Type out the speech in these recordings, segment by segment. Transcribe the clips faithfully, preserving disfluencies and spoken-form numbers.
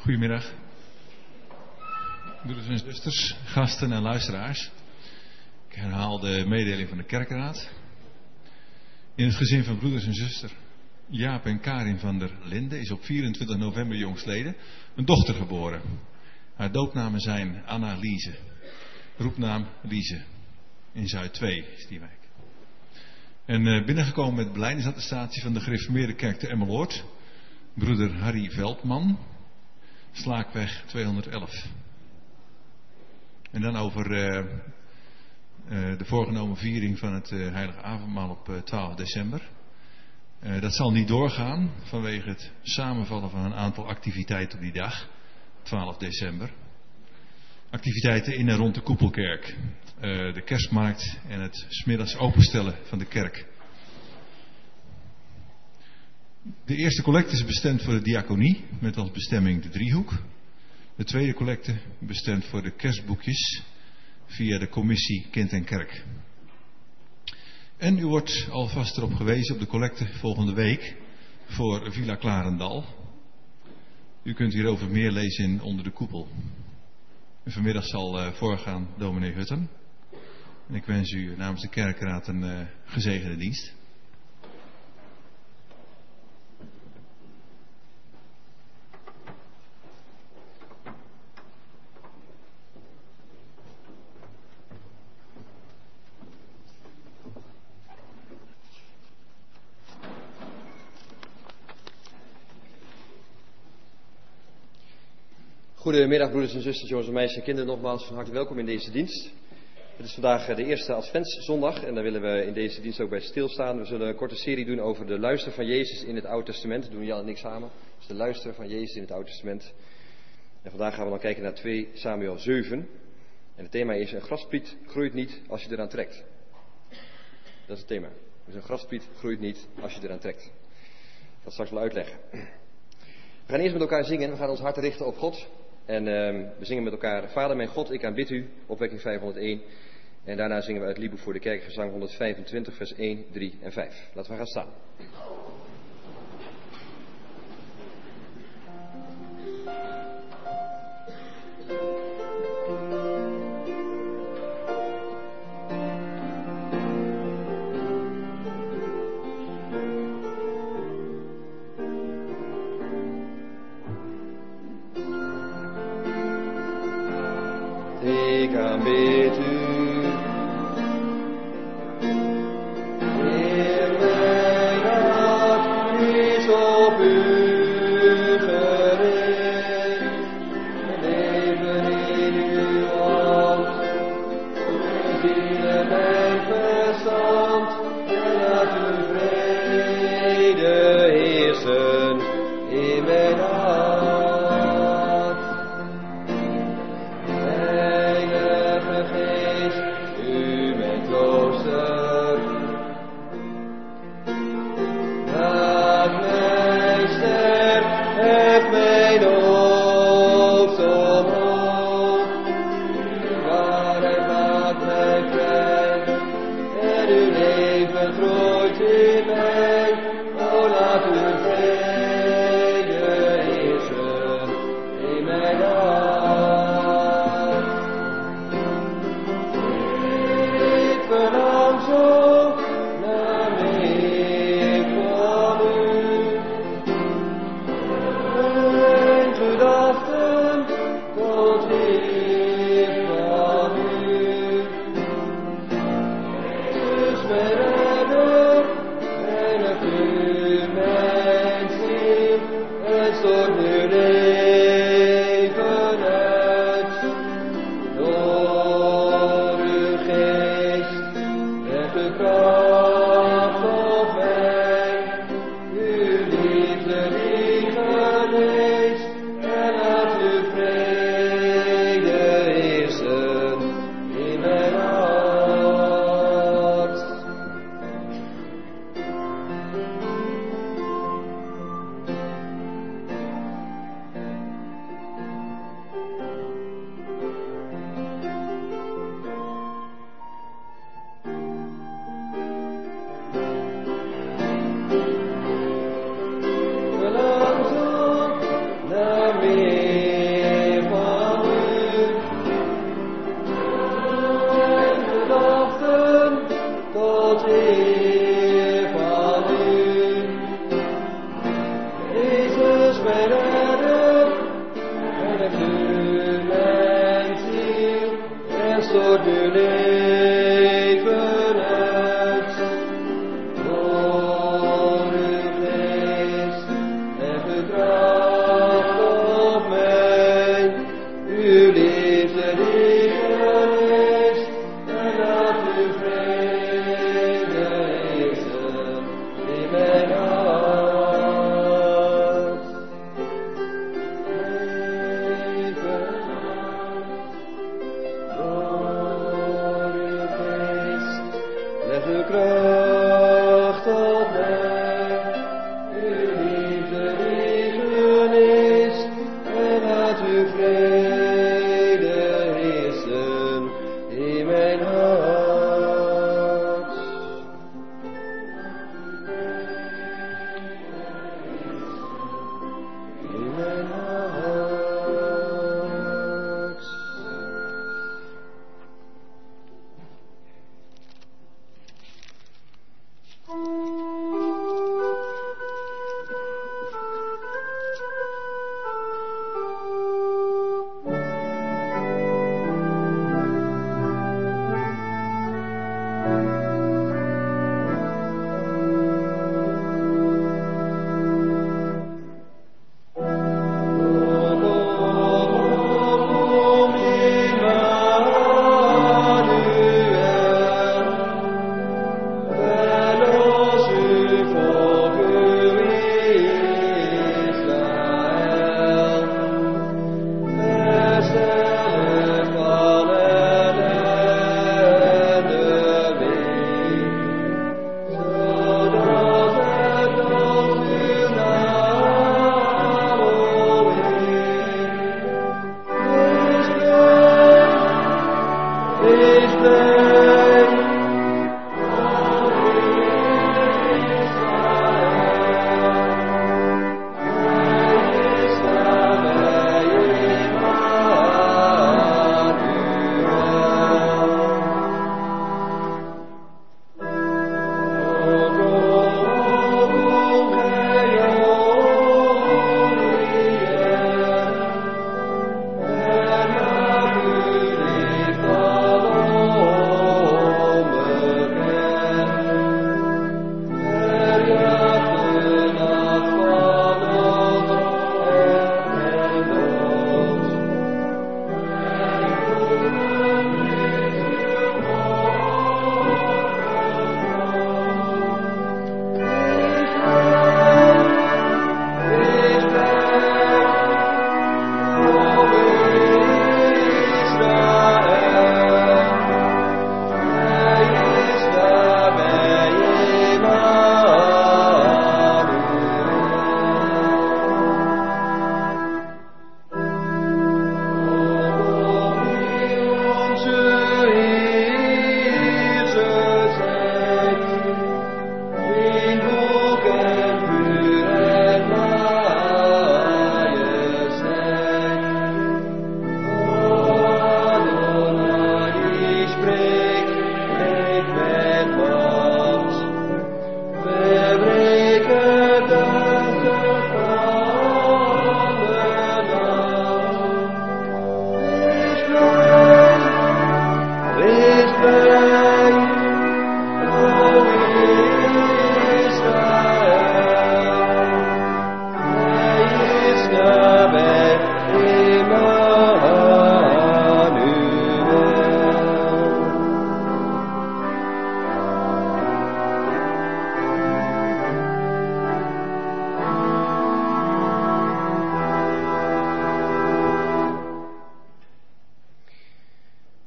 Goedemiddag, broeders en zusters, gasten en luisteraars. Ik herhaal de mededeling van de kerkraad. In het gezin van broeders en zuster Jaap en Karin van der Linden is op vierentwintig november jongstleden een dochter geboren. Haar doopnamen zijn Anna Liese, roepnaam Liese. In Zuid twee is die wijk. En uh, binnengekomen met belijdensattestatie van de gereformeerde kerk te Emmeloord, broeder Harry Veldman, Slaakweg tweehonderdelf. En dan over uh, uh, de voorgenomen viering van het uh, Heilige Avondmaal op uh, twaalf december. Uh, dat zal niet doorgaan vanwege het samenvallen van een aantal activiteiten op die dag, twaalf december. Activiteiten in en rond de Koepelkerk, uh, de kerstmarkt en het 's middags openstellen van de kerk. De eerste collecte is bestemd voor de diaconie, met als bestemming de driehoek. De tweede collecte bestemd voor de kerstboekjes via de commissie Kind en Kerk. En u wordt alvast erop gewezen op de collecte volgende week voor Villa Klarendal. U kunt hierover meer lezen in Onder de Koepel. En vanmiddag zal uh, voorgaan dominee Hutten. En ik wens u namens de kerkraad een uh, gezegende dienst. Goedemiddag broeders en zusters, jongens en meisjes en kinderen, nogmaals van harte welkom in deze dienst. Het is vandaag de eerste Adventszondag en daar willen we in deze dienst ook bij stilstaan. We zullen een korte serie doen over de luister van Jezus in het Oude Testament. Dat doen Jan en ik samen. Dus de luister van Jezus in het Oude Testament. En vandaag gaan we dan kijken naar twee Samuel zeven. En het thema is: een graspriet groeit niet als je eraan trekt. Dat is het thema. Dus een graspriet groeit niet als je eraan trekt. Ik ga het straks wel uitleggen. We gaan eerst met elkaar zingen. We gaan ons hart richten op God. En uh, we zingen met elkaar: Vader mijn God, ik aanbid u, opwekking vijfhonderdéén. En daarna zingen we uit Liedboek voor de Kerkgezang honderdvijfentwintig, vers één, drie en vijf. Laten we gaan staan. Ik aanbid u. Heer, mijn hart is op u gericht. Leven in uw hand. Ziel en mijn verstand. En laat uw vrede heersen in mijn hart. Heilige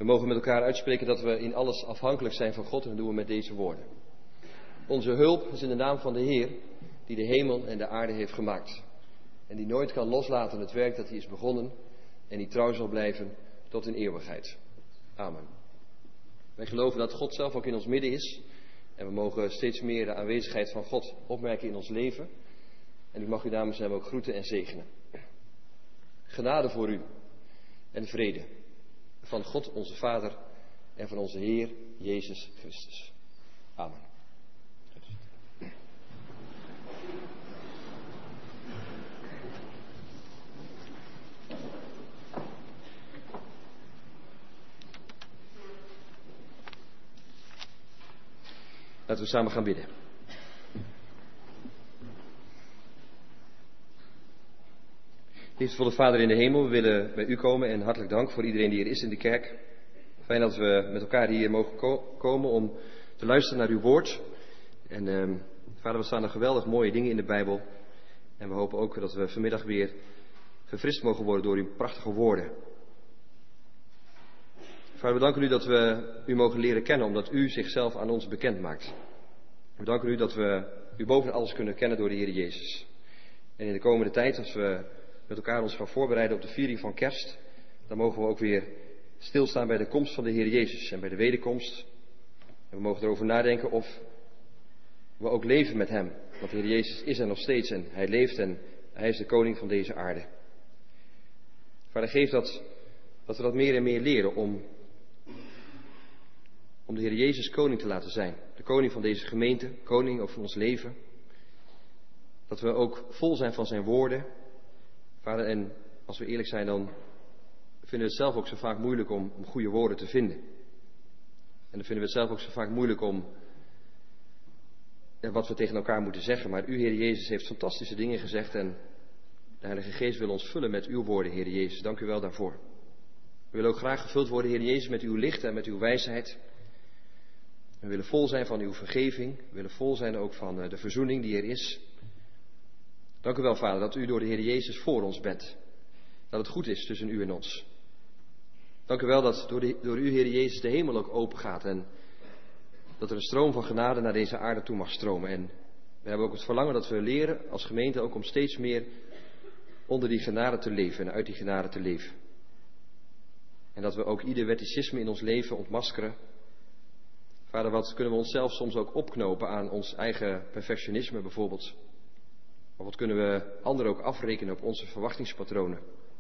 mogen met elkaar uitspreken dat we in alles afhankelijk zijn van God en dat doen we met deze woorden. Onze hulp is in de naam van de Heer, die de hemel en de aarde heeft gemaakt. En die nooit kan loslaten het werk dat hij is begonnen en die trouw zal blijven tot in eeuwigheid. Amen. Wij geloven dat God zelf ook in ons midden is. En we mogen steeds meer de aanwezigheid van God opmerken in ons leven. En u mag u dames en heren ook groeten en zegenen. Genade voor u en vrede van God onze Vader en van onze Heer Jezus Christus. Amen. Laten we samen gaan bidden. Liefdevolle Vader in de hemel, we willen bij u komen en hartelijk dank voor iedereen die er is in de kerk. Fijn dat we met elkaar hier mogen ko- komen om te luisteren naar uw woord. En eh, Vader, we staan er geweldig mooie dingen in de Bijbel. En we hopen ook dat we vanmiddag weer verfrist mogen worden door uw prachtige woorden. Vader, we danken u dat we u mogen leren kennen, omdat u zichzelf aan ons bekend maakt. We danken u dat we u boven alles kunnen kennen door de Heer Jezus. En in de komende tijd, als we met elkaar ons gaan voorbereiden op de viering van kerst, dan mogen we ook weer stilstaan bij de komst van de Heer Jezus en bij de wederkomst. En we mogen erover nadenken of we ook leven met hem. Want de Heer Jezus is er nog steeds en hij leeft en hij is de koning van deze aarde. Vader, geef dat, dat we dat meer en meer leren om, om de Heer Jezus koning te laten zijn. De koning van deze gemeente, koning over ons leven. Dat we ook vol zijn van zijn woorden. Vader, en als we eerlijk zijn, dan vinden we het zelf ook zo vaak moeilijk om, om goede woorden te vinden. En dan vinden we het zelf ook zo vaak moeilijk om ja, wat we tegen elkaar moeten zeggen. Maar u, Heer Jezus, heeft fantastische dingen gezegd en de Heilige Geest wil ons vullen met uw woorden, Heer Jezus. Dank u wel daarvoor. We willen ook graag gevuld worden, Heer Jezus, met uw licht en met uw wijsheid. We willen vol zijn van uw vergeving. We willen vol zijn ook van de verzoening die er is. Dank u wel, Vader, dat u door de Heer Jezus voor ons bent. Dat het goed is tussen u en ons. Dank u wel dat door, de, door u, Heer Jezus, de hemel ook open gaat. En dat er een stroom van genade naar deze aarde toe mag stromen. En we hebben ook het verlangen dat we leren als gemeente ook om steeds meer onder die genade te leven en uit die genade te leven. En dat we ook ieder wetticisme in ons leven ontmaskeren. Vader, wat kunnen we onszelf soms ook opknopen aan ons eigen perfectionisme bijvoorbeeld. Of wat kunnen we anderen ook afrekenen op onze verwachtingspatronen.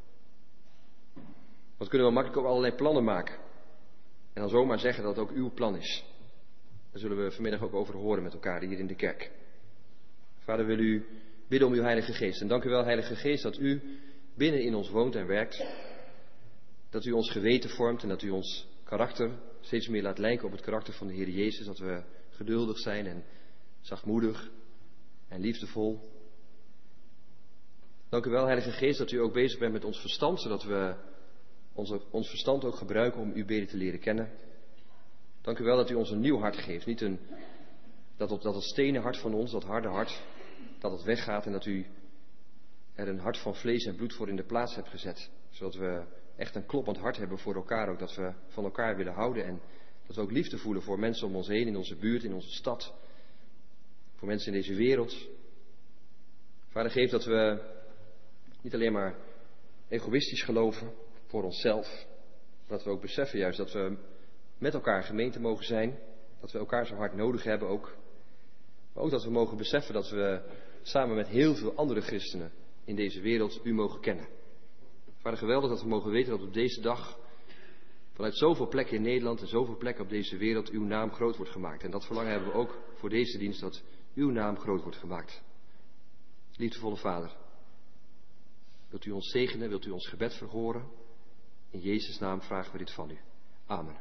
Wat kunnen we makkelijk ook allerlei plannen maken. En dan zomaar zeggen dat het ook uw plan is. Daar zullen we vanmiddag ook over horen met elkaar hier in de kerk. Vader, wil u bidden om uw Heilige Geest. En dank u wel, Heilige Geest, dat u binnen in ons woont en werkt. Dat u ons geweten vormt en dat u ons karakter steeds meer laat lijken op het karakter van de Heer Jezus. Dat we geduldig zijn en zachtmoedig en liefdevol. Dank u wel, Heilige Geest, dat u ook bezig bent met ons verstand, zodat we onze, ons verstand ook gebruiken om u beter te leren kennen. Dank u wel dat u ons een nieuw hart geeft. Niet een, dat, dat het stenen hart van ons, dat harde hart, dat het weggaat en dat u er een hart van vlees en bloed voor in de plaats hebt gezet. Zodat we echt een kloppend hart hebben voor elkaar ook. Dat we van elkaar willen houden en dat we ook liefde voelen voor mensen om ons heen, in onze buurt, in onze stad. Voor mensen in deze wereld. Vader, geef dat we niet alleen maar egoïstisch geloven voor onszelf. Dat we ook beseffen juist dat we met elkaar gemeente mogen zijn. Dat we elkaar zo hard nodig hebben ook. Maar ook dat we mogen beseffen dat we samen met heel veel andere christenen in deze wereld u mogen kennen. Vader, geweldig dat we mogen weten dat op deze dag vanuit zoveel plekken in Nederland en zoveel plekken op deze wereld uw naam groot wordt gemaakt. En dat verlangen hebben we ook voor deze dienst, dat uw naam groot wordt gemaakt. Liefdevolle Vader, wilt u ons zegenen, wilt u ons gebed verhoren? In Jezus' naam vragen we dit van u. Amen.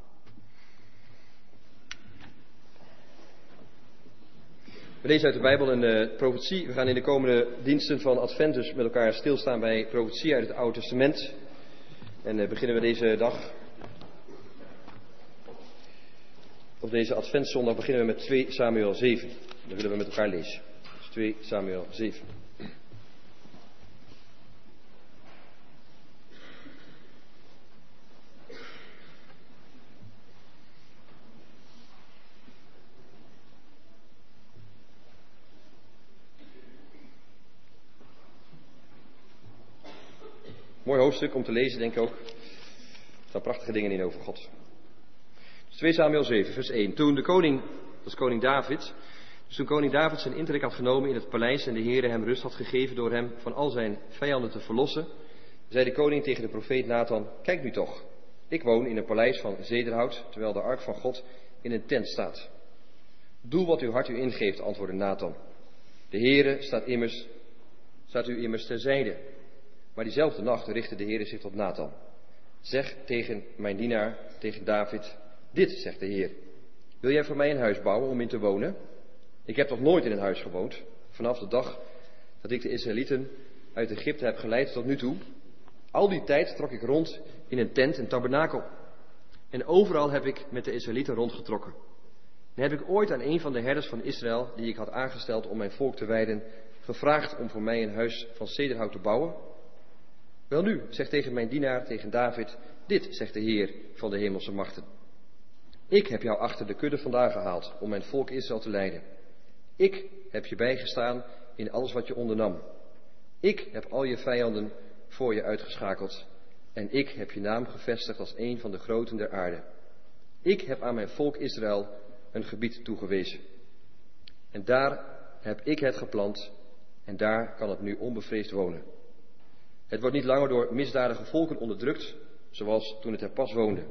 We lezen uit de Bijbel een uh, profetie. We gaan in de komende diensten van Advent dus met elkaar stilstaan bij profetie uit het Oude Testament. En uh, beginnen we deze dag, op deze Adventszondag, beginnen we met twee Samuel zeven. Dat willen we met elkaar lezen. Dus twee Samuel zeven. Mooi hoofdstuk om te lezen, denk ik ook. Er staan prachtige dingen in over God. Dus twee Samuel zeven, vers één. Toen de koning, dat is koning David, dus toen koning David zijn intrek had genomen in het paleis en de Heere hem rust had gegeven door hem van al zijn vijanden te verlossen, zei de koning tegen de profeet Nathan, kijk nu toch, ik woon in een paleis van zederhout, terwijl de ark van God in een tent staat. Doe wat uw hart u ingeeft, antwoordde Nathan. De Heere staat immers, staat u immers terzijde. Maar diezelfde nacht richtte de Heere zich tot Nathan. Zeg tegen mijn dienaar, tegen David, dit zegt de Heer. Wil jij voor mij een huis bouwen om in te wonen? Ik heb nog nooit in een huis gewoond, vanaf de dag dat ik de Israëlieten uit Egypte heb geleid tot nu toe. Al die tijd trok ik rond in een tent, een tabernakel. En overal heb ik met de Israëlieten rondgetrokken. En heb ik ooit aan een van de herders van Israël, die ik had aangesteld om mijn volk te weiden, gevraagd om voor mij een huis van cederhout te bouwen? Welnu, zeg tegen mijn dienaar, tegen David, dit zegt de Heer van de hemelse machten. Ik heb jou achter de kudde vandaan gehaald om mijn volk Israël te leiden. Ik heb je bijgestaan in alles wat je ondernam. Ik heb al je vijanden voor je uitgeschakeld en ik heb je naam gevestigd als een van de groten der aarde. Ik heb aan mijn volk Israël een gebied toegewezen. En daar heb ik het geplant en daar kan het nu onbevreesd wonen. Het wordt niet langer door misdadige volken onderdrukt, zoals toen het er pas woonde.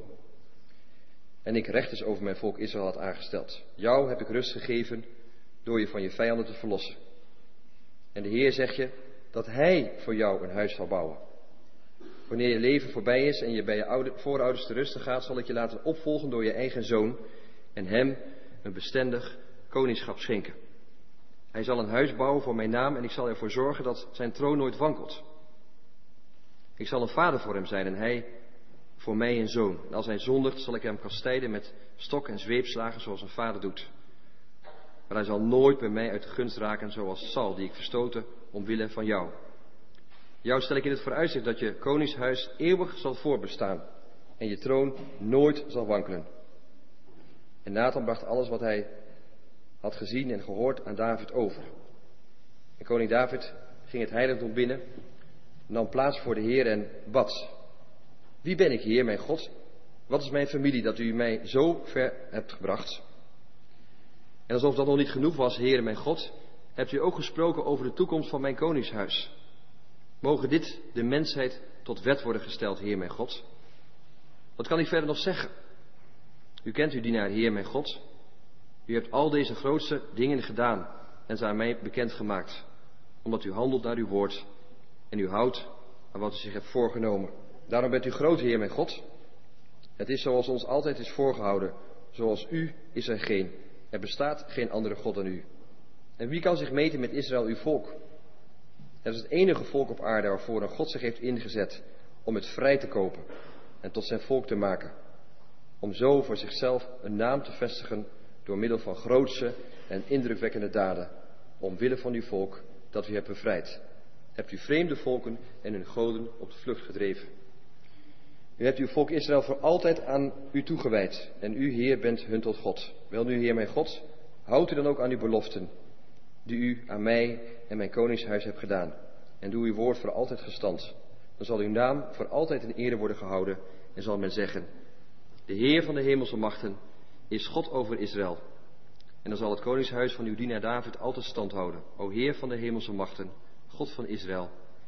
En ik rechters over mijn volk Israël had aangesteld. Jou heb ik rust gegeven door je van je vijanden te verlossen. En de Heer zegt je dat Hij voor jou een huis zal bouwen. Wanneer je leven voorbij is en je bij je oude, voorouders te rusten gaat, zal ik je laten opvolgen door je eigen zoon en hem een bestendig koningschap schenken. Hij zal een huis bouwen voor mijn naam en ik zal ervoor zorgen dat zijn troon nooit wankelt. Ik zal een vader voor hem zijn en hij voor mij een zoon. En als hij zondigt, zal ik hem kastijden met stok en zweepslagen zoals een vader doet. Maar hij zal nooit bij mij uit de gunst raken zoals Saul, die ik verstoten omwille van jou. Jou stel ik in het vooruitzicht dat je koningshuis eeuwig zal voorbestaan en je troon nooit zal wankelen. En Nathan bracht alles wat hij had gezien en gehoord aan David over. En koning David ging het heiligdom binnen, nam plaats voor de Heer en bad. Wie ben ik, Heer, mijn God? Wat is mijn familie dat u mij zo ver hebt gebracht? En alsof dat nog niet genoeg was, Heer, mijn God, hebt u ook gesproken over de toekomst van mijn koningshuis. Mogen dit de mensheid tot wet worden gesteld, Heer, mijn God? Wat kan ik verder nog zeggen? U kent uw dienaar, Heer, mijn God. U hebt al deze grootste dingen gedaan en ze aan mij bekendgemaakt, omdat u handelt naar uw woord en u houdt aan wat u zich hebt voorgenomen. Daarom bent u groot, Heer, mijn God. Het is zoals ons altijd is voorgehouden. Zoals u is er geen. Er bestaat geen andere God dan u. En wie kan zich meten met Israël, uw volk? Het is het enige volk op aarde waarvoor een God zich heeft ingezet om het vrij te kopen en tot zijn volk te maken. Om zo voor zichzelf een naam te vestigen door middel van grootse en indrukwekkende daden. Omwille van uw volk dat u hebt bevrijd. Hebt u vreemde volken en hun goden op de vlucht gedreven. U hebt uw volk Israël voor altijd aan u toegewijd. En u, Heer, bent hun tot God. Wel nu, Heer, mijn God, houdt u dan ook aan uw beloften, die u aan mij en mijn koningshuis hebt gedaan. En doe uw woord voor altijd gestand. Dan zal uw naam voor altijd in ere worden gehouden. En zal men zeggen, de Heer van de hemelse machten is God over Israël. En dan zal het koningshuis van uw dienaar David altijd stand houden. O Heer van de hemelse machten, God van Israël.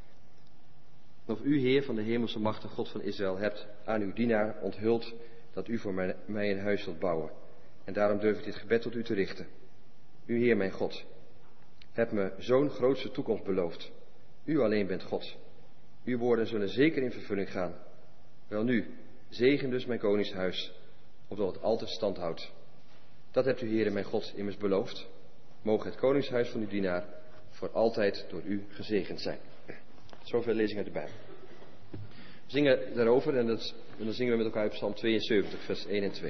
Of u, Heer van de hemelse machten, God van Israël, hebt aan uw dienaar onthuld dat u voor mij, mij een huis zult bouwen. En daarom durf ik dit gebed tot u te richten. U, Heer, mijn God, hebt me zo'n grootste toekomst beloofd. U alleen bent God. Uw woorden zullen zeker in vervulling gaan. Welnu, zegen dus mijn koningshuis, opdat het altijd stand houdt. Dat hebt u, Heer, mijn God, immers beloofd. Mogen het koningshuis van uw dienaar voor altijd door u gezegend zijn. Zoveel lezing uit de Bijbel. We zingen daarover en, dat, en dan zingen we met elkaar uit Psalm tweeënzeventig, vers één en twee.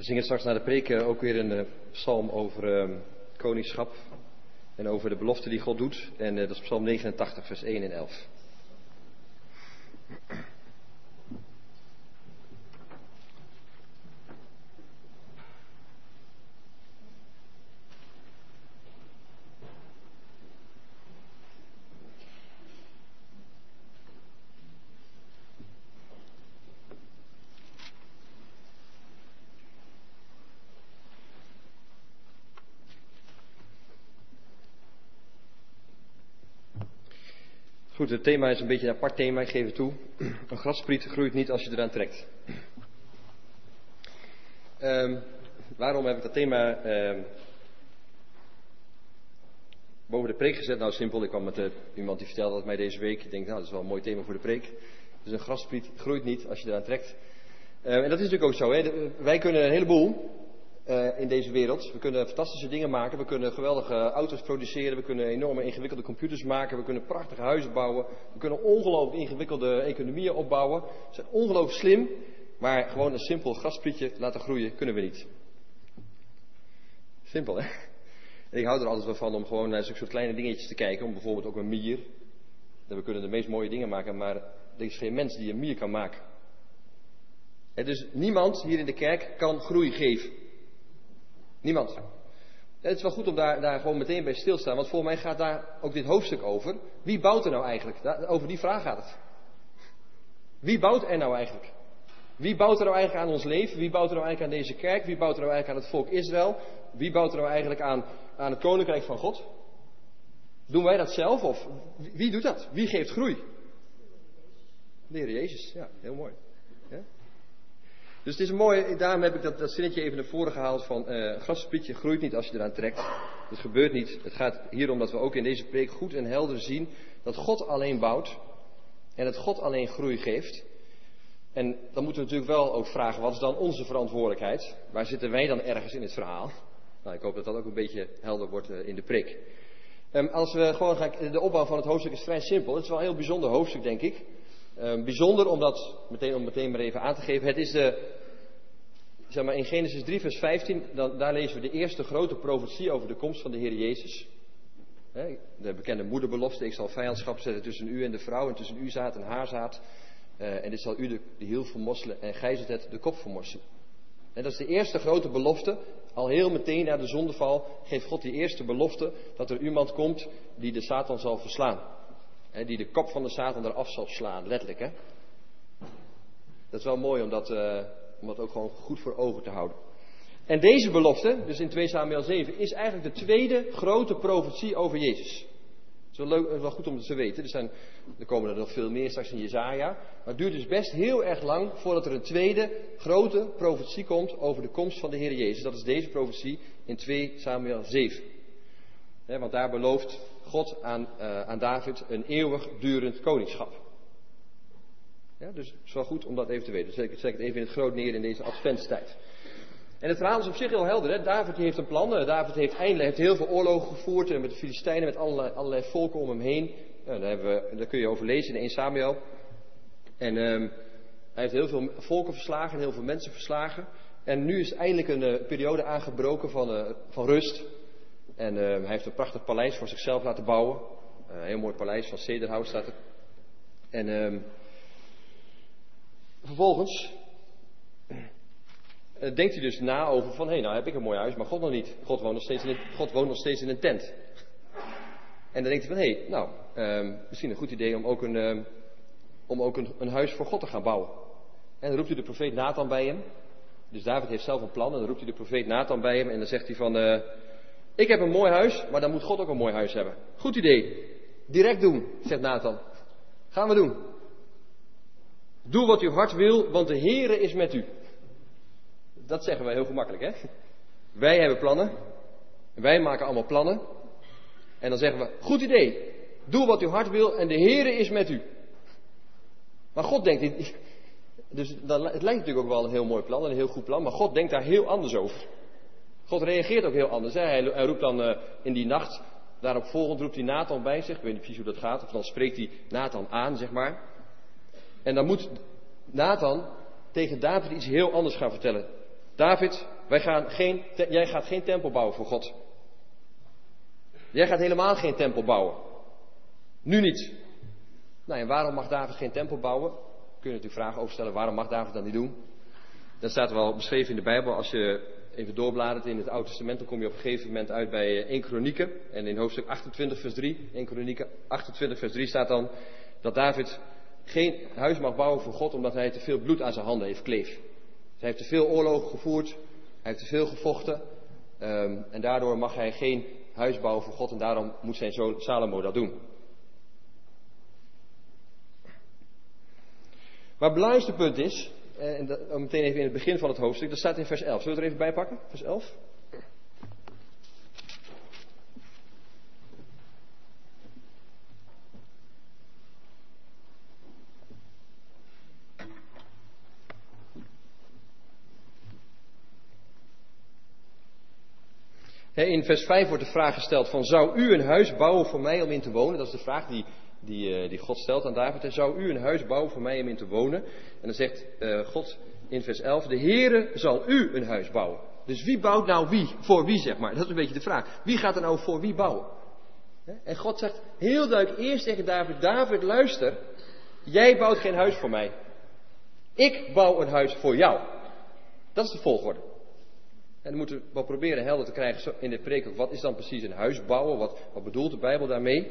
We zingen straks na de preek uh, ook weer een uh, psalm over uh, koningschap en over de belofte die God doet. En uh, dat is psalm negenentachtig, vers één en elf. Goed, het thema is een beetje een apart thema, ik geef het toe. Een grasspriet groeit niet als je eraan trekt. Um, waarom heb ik dat thema um, boven de preek gezet? Nou, simpel, ik kwam met uh, iemand die vertelde dat mij deze week. Ik denk, nou, dat is wel een mooi thema voor de preek. Dus een grasspriet groeit niet als je eraan trekt. Uh, en dat is natuurlijk ook zo, hè. De, wij kunnen een heleboel uh, in deze wereld. We kunnen fantastische dingen maken. We kunnen geweldige auto's produceren. We kunnen enorme ingewikkelde computers maken. We kunnen prachtige huizen bouwen. We kunnen ongelooflijk ingewikkelde economieën opbouwen. We zijn ongelooflijk slim. Maar gewoon een simpel grasprietje laten groeien kunnen we niet. Simpel, hè? En ik hou er altijd wel van om gewoon naar zulke soort kleine dingetjes te kijken. Om bijvoorbeeld ook een mier. En we kunnen de meest mooie dingen maken. Maar er is geen mens die een mier kan maken. En dus niemand hier in de kerk kan groei geven. Niemand. Het is wel goed om daar, daar gewoon meteen bij stil te staan. Want volgens mij gaat daar ook dit hoofdstuk over. Wie bouwt er nou eigenlijk? Daar, over die vraag gaat het. Wie bouwt er nou eigenlijk? Wie bouwt er nou eigenlijk aan ons leven? Wie bouwt er nou eigenlijk aan deze kerk? Wie bouwt er nou eigenlijk aan het volk Israël? Wie bouwt er nou eigenlijk aan, aan het koninkrijk van God? Doen wij dat zelf? Of wie doet dat? Wie geeft groei? De Heer Jezus. Ja, heel mooi. Ja? Dus het is een mooi, daarom heb ik dat, dat zinnetje even naar voren gehaald van uh, grassprietje groeit niet als je eraan trekt. Dat gebeurt niet. Het gaat hier om dat we ook in deze preek goed en helder zien dat God alleen bouwt en dat God alleen groei geeft. En dan moeten we natuurlijk wel ook vragen, wat is dan onze verantwoordelijkheid? Waar zitten wij dan ergens in het verhaal? Nou, ik hoop dat dat ook een beetje helder wordt uh, in de preek. Um, als we gewoon gaan, de opbouw van het hoofdstuk is vrij simpel. Het is wel een heel bijzonder hoofdstuk, denk ik. Um, bijzonder omdat, meteen, om meteen maar even aan te geven, het is de, zeg maar in Genesis drie vers vijftien, dan, daar lezen we de eerste grote profetie over de komst van de Heer Jezus. He, de bekende moederbelofte, ik zal vijandschap zetten tussen u en de vrouw en tussen uw zaad en haar zaad. Uh, en dit zal u de, de hiel vermorselen en gij zult het de kop vermorselen. En dat is de eerste grote belofte. Al heel meteen na de zondeval geeft God die eerste belofte dat er iemand komt die de Satan zal verslaan. He, die de kop van de Satan eraf zal slaan, letterlijk, hè. Dat is wel mooi om dat, uh, om dat ook gewoon goed voor ogen te houden. En deze belofte, dus in twee Samuel zeven, is eigenlijk de tweede grote profetie over Jezus. Het is wel, leuk, wel goed om het te weten. Er, zijn, er komen er nog veel meer straks in Jesaja. Maar het duurt dus best heel erg lang voordat er een tweede grote profetie komt over de komst van de Heer Jezus. Dat is deze profetie in twee Samuel zeven. He, want daar belooft God aan, uh, aan David een eeuwig durend koningschap. Ja, dus het is wel goed om dat even te weten. Dus ik zet het even in het groot neer in deze adventstijd. En het verhaal is op zich heel helder. Hè? David heeft een plan. David heeft eindelijk heeft heel veel oorlogen gevoerd. En met de Filistijnen, met allerlei, allerlei volken om hem heen. Nou, daar, hebben we, daar kun je over lezen in één Samuel. En um, hij heeft heel veel volken verslagen. En heel veel mensen verslagen. En nu is eindelijk een uh, periode aangebroken van, uh, van rust. En uh, hij heeft een prachtig paleis voor zichzelf laten bouwen. Uh, een heel mooi paleis van cederhout staat er. En um, vervolgens Uh, denkt hij dus na over van, hé, hey, nou heb ik een mooi huis, maar God nog niet. God woont nog steeds in een, God woont nog steeds in een tent. En dan denkt hij van, hé, hey, nou, uh, misschien een goed idee om ook, een, uh, om ook een, een huis voor God te gaan bouwen. En dan roept hij de profeet Nathan bij hem. Dus David heeft zelf een plan en dan roept hij de profeet Nathan bij hem en dan zegt hij van, uh, ik heb een mooi huis, maar dan moet God ook een mooi huis hebben. Goed idee. Direct doen, zegt Nathan. Gaan we doen. Doe wat uw hart wil, want de Heere is met u. Dat zeggen wij heel gemakkelijk, hè? Wij hebben plannen. Wij maken allemaal plannen. En dan zeggen we, goed idee. Doe wat uw hart wil en de Heere is met u. Maar God denkt, dus dan, het lijkt natuurlijk ook wel een heel mooi plan, een heel goed plan. Maar God denkt daar heel anders over. God reageert ook heel anders. Hè? Hij, hij roept dan uh, in die nacht, daarop volgend roept hij Nathan bij zich. Ik weet niet precies hoe dat gaat. Of dan spreekt hij Nathan aan, zeg maar. En dan moet Nathan tegen David iets heel anders gaan vertellen. David, wij gaan geen, te, jij gaat geen tempel bouwen voor God. Jij gaat helemaal geen tempel bouwen. Nu niet. Nou, en waarom mag David geen tempel bouwen? Kun je natuurlijk vragen overstellen, waarom mag David dat niet doen? Dat staat wel beschreven in de Bijbel. Als je even doorbladert in het Oude Testament, dan kom je op een gegeven moment uit bij één Kronieken. En in hoofdstuk achtentwintig vers drie, één Kronieken achtentwintig vers drie staat dan dat David geen huis mag bouwen voor God, omdat hij te veel bloed aan zijn handen heeft kleef. Dus hij heeft te veel oorlogen gevoerd, hij heeft te veel gevochten. Um, en daardoor mag hij geen huis bouwen voor God en daarom moet zijn zoon Salomo dat doen. Maar het belangrijkste punt is, en dat, meteen even in het begin van het hoofdstuk, dat staat in vers elf. Zullen we het er even bij pakken? Vers elf. In vers vijf wordt de vraag gesteld van, zou u een huis bouwen voor mij om in te wonen? Dat is de vraag die, die, die God stelt aan David. En zou u een huis bouwen voor mij om in te wonen? En dan zegt uh, God in vers elf, de Heere zal u een huis bouwen. Dus wie bouwt nou wie? Voor wie, zeg maar? Dat is een beetje de vraag. Wie gaat er nou voor wie bouwen? En God zegt heel duidelijk eerst tegen David, David, luister, jij bouwt geen huis voor mij. Ik bouw een huis voor jou. Dat is de volgorde. En dan moeten we wel proberen helder te krijgen in de preek ook, wat is dan precies een huis bouwen? Wat, wat bedoelt de Bijbel daarmee?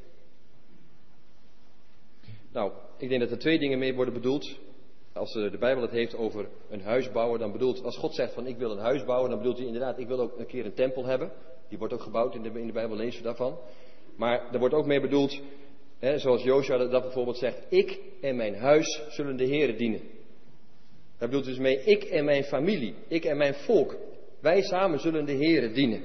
Nou, ik denk dat er twee dingen mee worden bedoeld. Als de Bijbel het heeft over een huis bouwen, dan bedoelt, als God zegt van ik wil een huis bouwen, dan bedoelt hij inderdaad, ik wil ook een keer een tempel hebben. Die wordt ook gebouwd in de, in de Bijbel, lezen we daarvan. Maar er wordt ook mee bedoeld, hè, zoals Josua dat bijvoorbeeld zegt, ik en mijn huis zullen de Heere dienen. Daar bedoelt dus mee, ik en mijn familie, ik en mijn volk. Wij samen zullen de Heere dienen.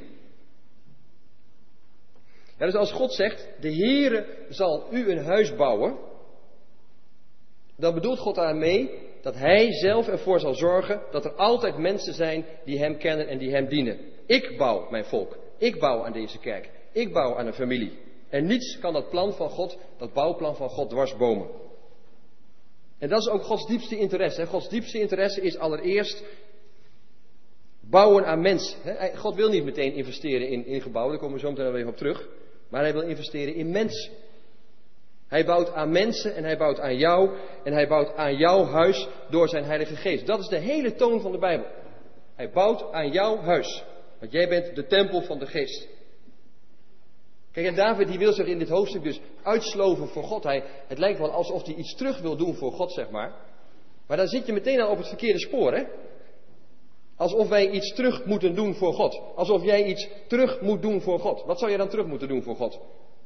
Ja, dus als God zegt, de Heere zal u een huis bouwen, dan bedoelt God daarmee dat Hij zelf ervoor zal zorgen dat er altijd mensen zijn die Hem kennen en die Hem dienen. Ik bouw mijn volk. Ik bouw aan deze kerk. Ik bouw aan een familie. En niets kan dat plan van God, dat bouwplan van God dwarsbomen. En dat is ook Gods diepste interesse. Hè? Gods diepste interesse is allereerst bouwen aan mensen. God wil niet meteen investeren in, in gebouwen, daar komen we zo meteen even op terug. Maar hij wil investeren in mensen. Hij bouwt aan mensen en hij bouwt aan jou en hij bouwt aan jouw huis door zijn Heilige Geest. Dat is de hele toon van de Bijbel. Hij bouwt aan jouw huis. Want jij bent de tempel van de Geest. Kijk, en David die wil zich in dit hoofdstuk dus uitsloven voor God. Hij, het lijkt wel alsof hij iets terug wil doen voor God, zeg maar. Maar dan zit je meteen al op het verkeerde spoor, hè? Alsof wij iets terug moeten doen voor God. Alsof jij iets terug moet doen voor God. Wat zou je dan terug moeten doen voor God?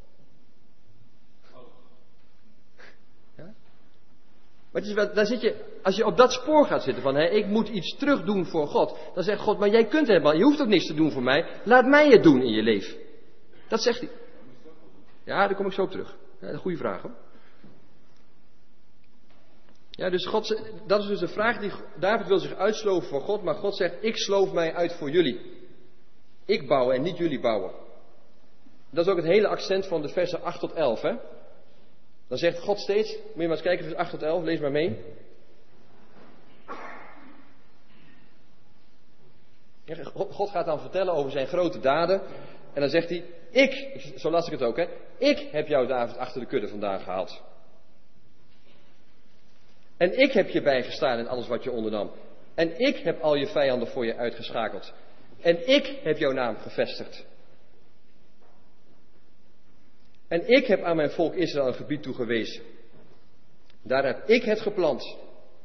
Ja? Maar het is wel, daar zit je, als je op dat spoor gaat zitten van, hè, ik moet iets terug doen voor God. Dan zegt God, maar jij kunt helemaal, je hoeft ook niks te doen voor mij. Laat mij het doen in je leven. Dat zegt hij. Ja, daar kom ik zo op terug. Ja, een goede vraag, hoor. Ja, dus God, dat is dus de vraag die David wil zich uitsloven voor God, maar God zegt, ik sloof mij uit voor jullie. Ik bouw en niet jullie bouwen. Dat is ook het hele accent van de versen acht tot elf, hè. Dan zegt God steeds, moet je maar eens kijken, vers acht tot elf, lees maar mee. God gaat dan vertellen over zijn grote daden. En dan zegt hij, ik, zo las ik het ook, hè. Ik heb jou, David, achter de kudde vandaan gehaald. En ik heb je bijgestaan in alles wat je ondernam. En ik heb al je vijanden voor je uitgeschakeld. En ik heb jouw naam gevestigd. En ik heb aan mijn volk Israël een gebied toegewezen. Daar heb ik het geplant.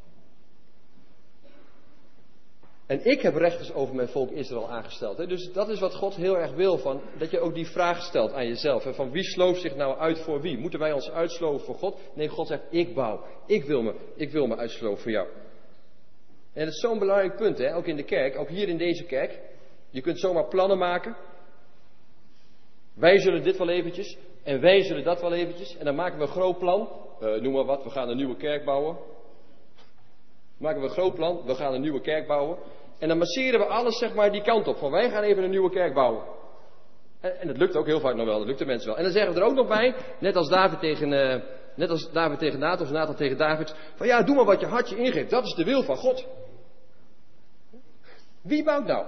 En ik heb rechters over mijn volk Israël aangesteld. Hè? Dus dat is wat God heel erg wil, van, dat je ook die vraag stelt aan jezelf. Hè? Van wie slooft zich nou uit voor wie? Moeten wij ons uitsloven voor God? Nee, God zegt, ik bouw. Ik wil me, ik wil me uitsloven voor jou. En dat is zo'n belangrijk punt, hè? Ook in de kerk, ook hier in deze kerk. Je kunt zomaar plannen maken. Wij zullen dit wel eventjes. En wij zullen dat wel eventjes. En dan maken we een groot plan. Uh, noem maar wat, we gaan een nieuwe kerk bouwen. Maken we een groot plan, we gaan een nieuwe kerk bouwen. En dan masseren we alles, zeg maar, die kant op. Van wij gaan even een nieuwe kerk bouwen. En, en dat lukt ook heel vaak nog wel, dat lukt de mensen wel. En dan zeggen we er ook nog bij, net als David tegen, uh, net als David tegen Nathan, of Nathan tegen David. Van ja, doe maar wat je hartje ingeeft, dat is de wil van God. Wie bouwt nou?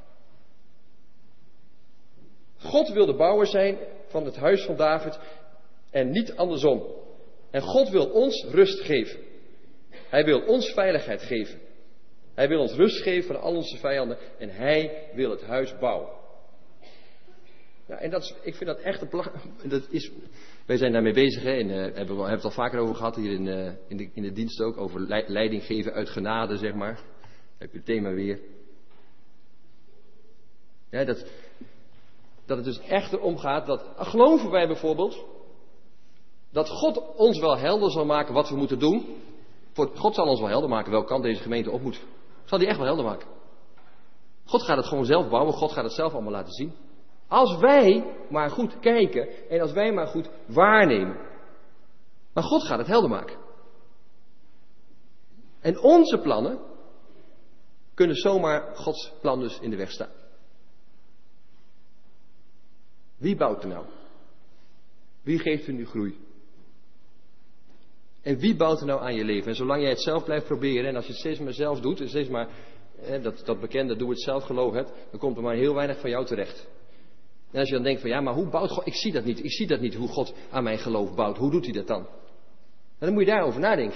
God wil de bouwer zijn van het huis van David en niet andersom. En God wil ons rust geven. Hij wil ons veiligheid geven. Hij wil ons rust geven van al onze vijanden en hij wil het huis bouwen. Ja, en dat is, ik vind dat echt een belang. Dat is, wij zijn daarmee bezig, hè, en, uh, hebben we hebben het al vaker over gehad hier in, uh, in, de, in de dienst ook, over leiding geven uit genade, zeg maar. Dan heb je het thema weer. Ja, dat, dat het dus echt erom gaat, dat geloven wij bijvoorbeeld, dat God ons wel helder zal maken wat we moeten doen. God zal ons wel helder maken welke kant deze gemeente op moet. Zal die echt wel helder maken. God gaat het gewoon zelf bouwen, God gaat het zelf allemaal laten zien. Als wij maar goed kijken en als wij maar goed waarnemen. Maar God gaat het helder maken. En onze plannen kunnen zomaar Gods plan dus in de weg staan. Wie bouwt er nou? Wie geeft er nu groei? En wie bouwt er nou aan je leven? En zolang jij het zelf blijft proberen en als je het steeds maar zelf doet en steeds maar eh, dat, dat bekende doe het zelf geloof hebt, dan komt er maar heel weinig van jou terecht. En als je dan denkt van ja, maar hoe bouwt God? Ik zie dat niet. Ik zie dat niet hoe God aan mijn geloof bouwt. Hoe doet hij dat dan? En dan moet je daarover nadenken.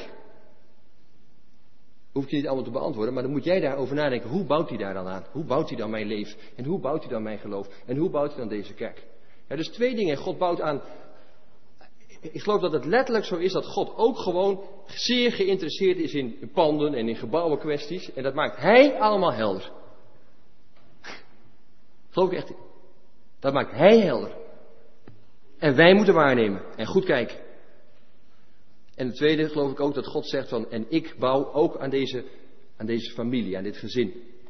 Hoef ik je niet allemaal te beantwoorden, maar dan moet jij daarover nadenken. Hoe bouwt hij daar dan aan? Hoe bouwt hij dan mijn leven? En hoe bouwt hij dan mijn geloof? En hoe bouwt hij dan deze kerk? Ja, dus twee dingen. God bouwt aan. Ik geloof dat het letterlijk zo is dat God ook gewoon zeer geïnteresseerd is in panden en in gebouwen kwesties. En dat maakt hij allemaal helder. Geloof ik echt. Dat maakt hij helder. En wij moeten waarnemen en goed kijken. En het tweede geloof ik ook dat God zegt van, en ik bouw ook aan deze, aan deze familie, aan dit gezin.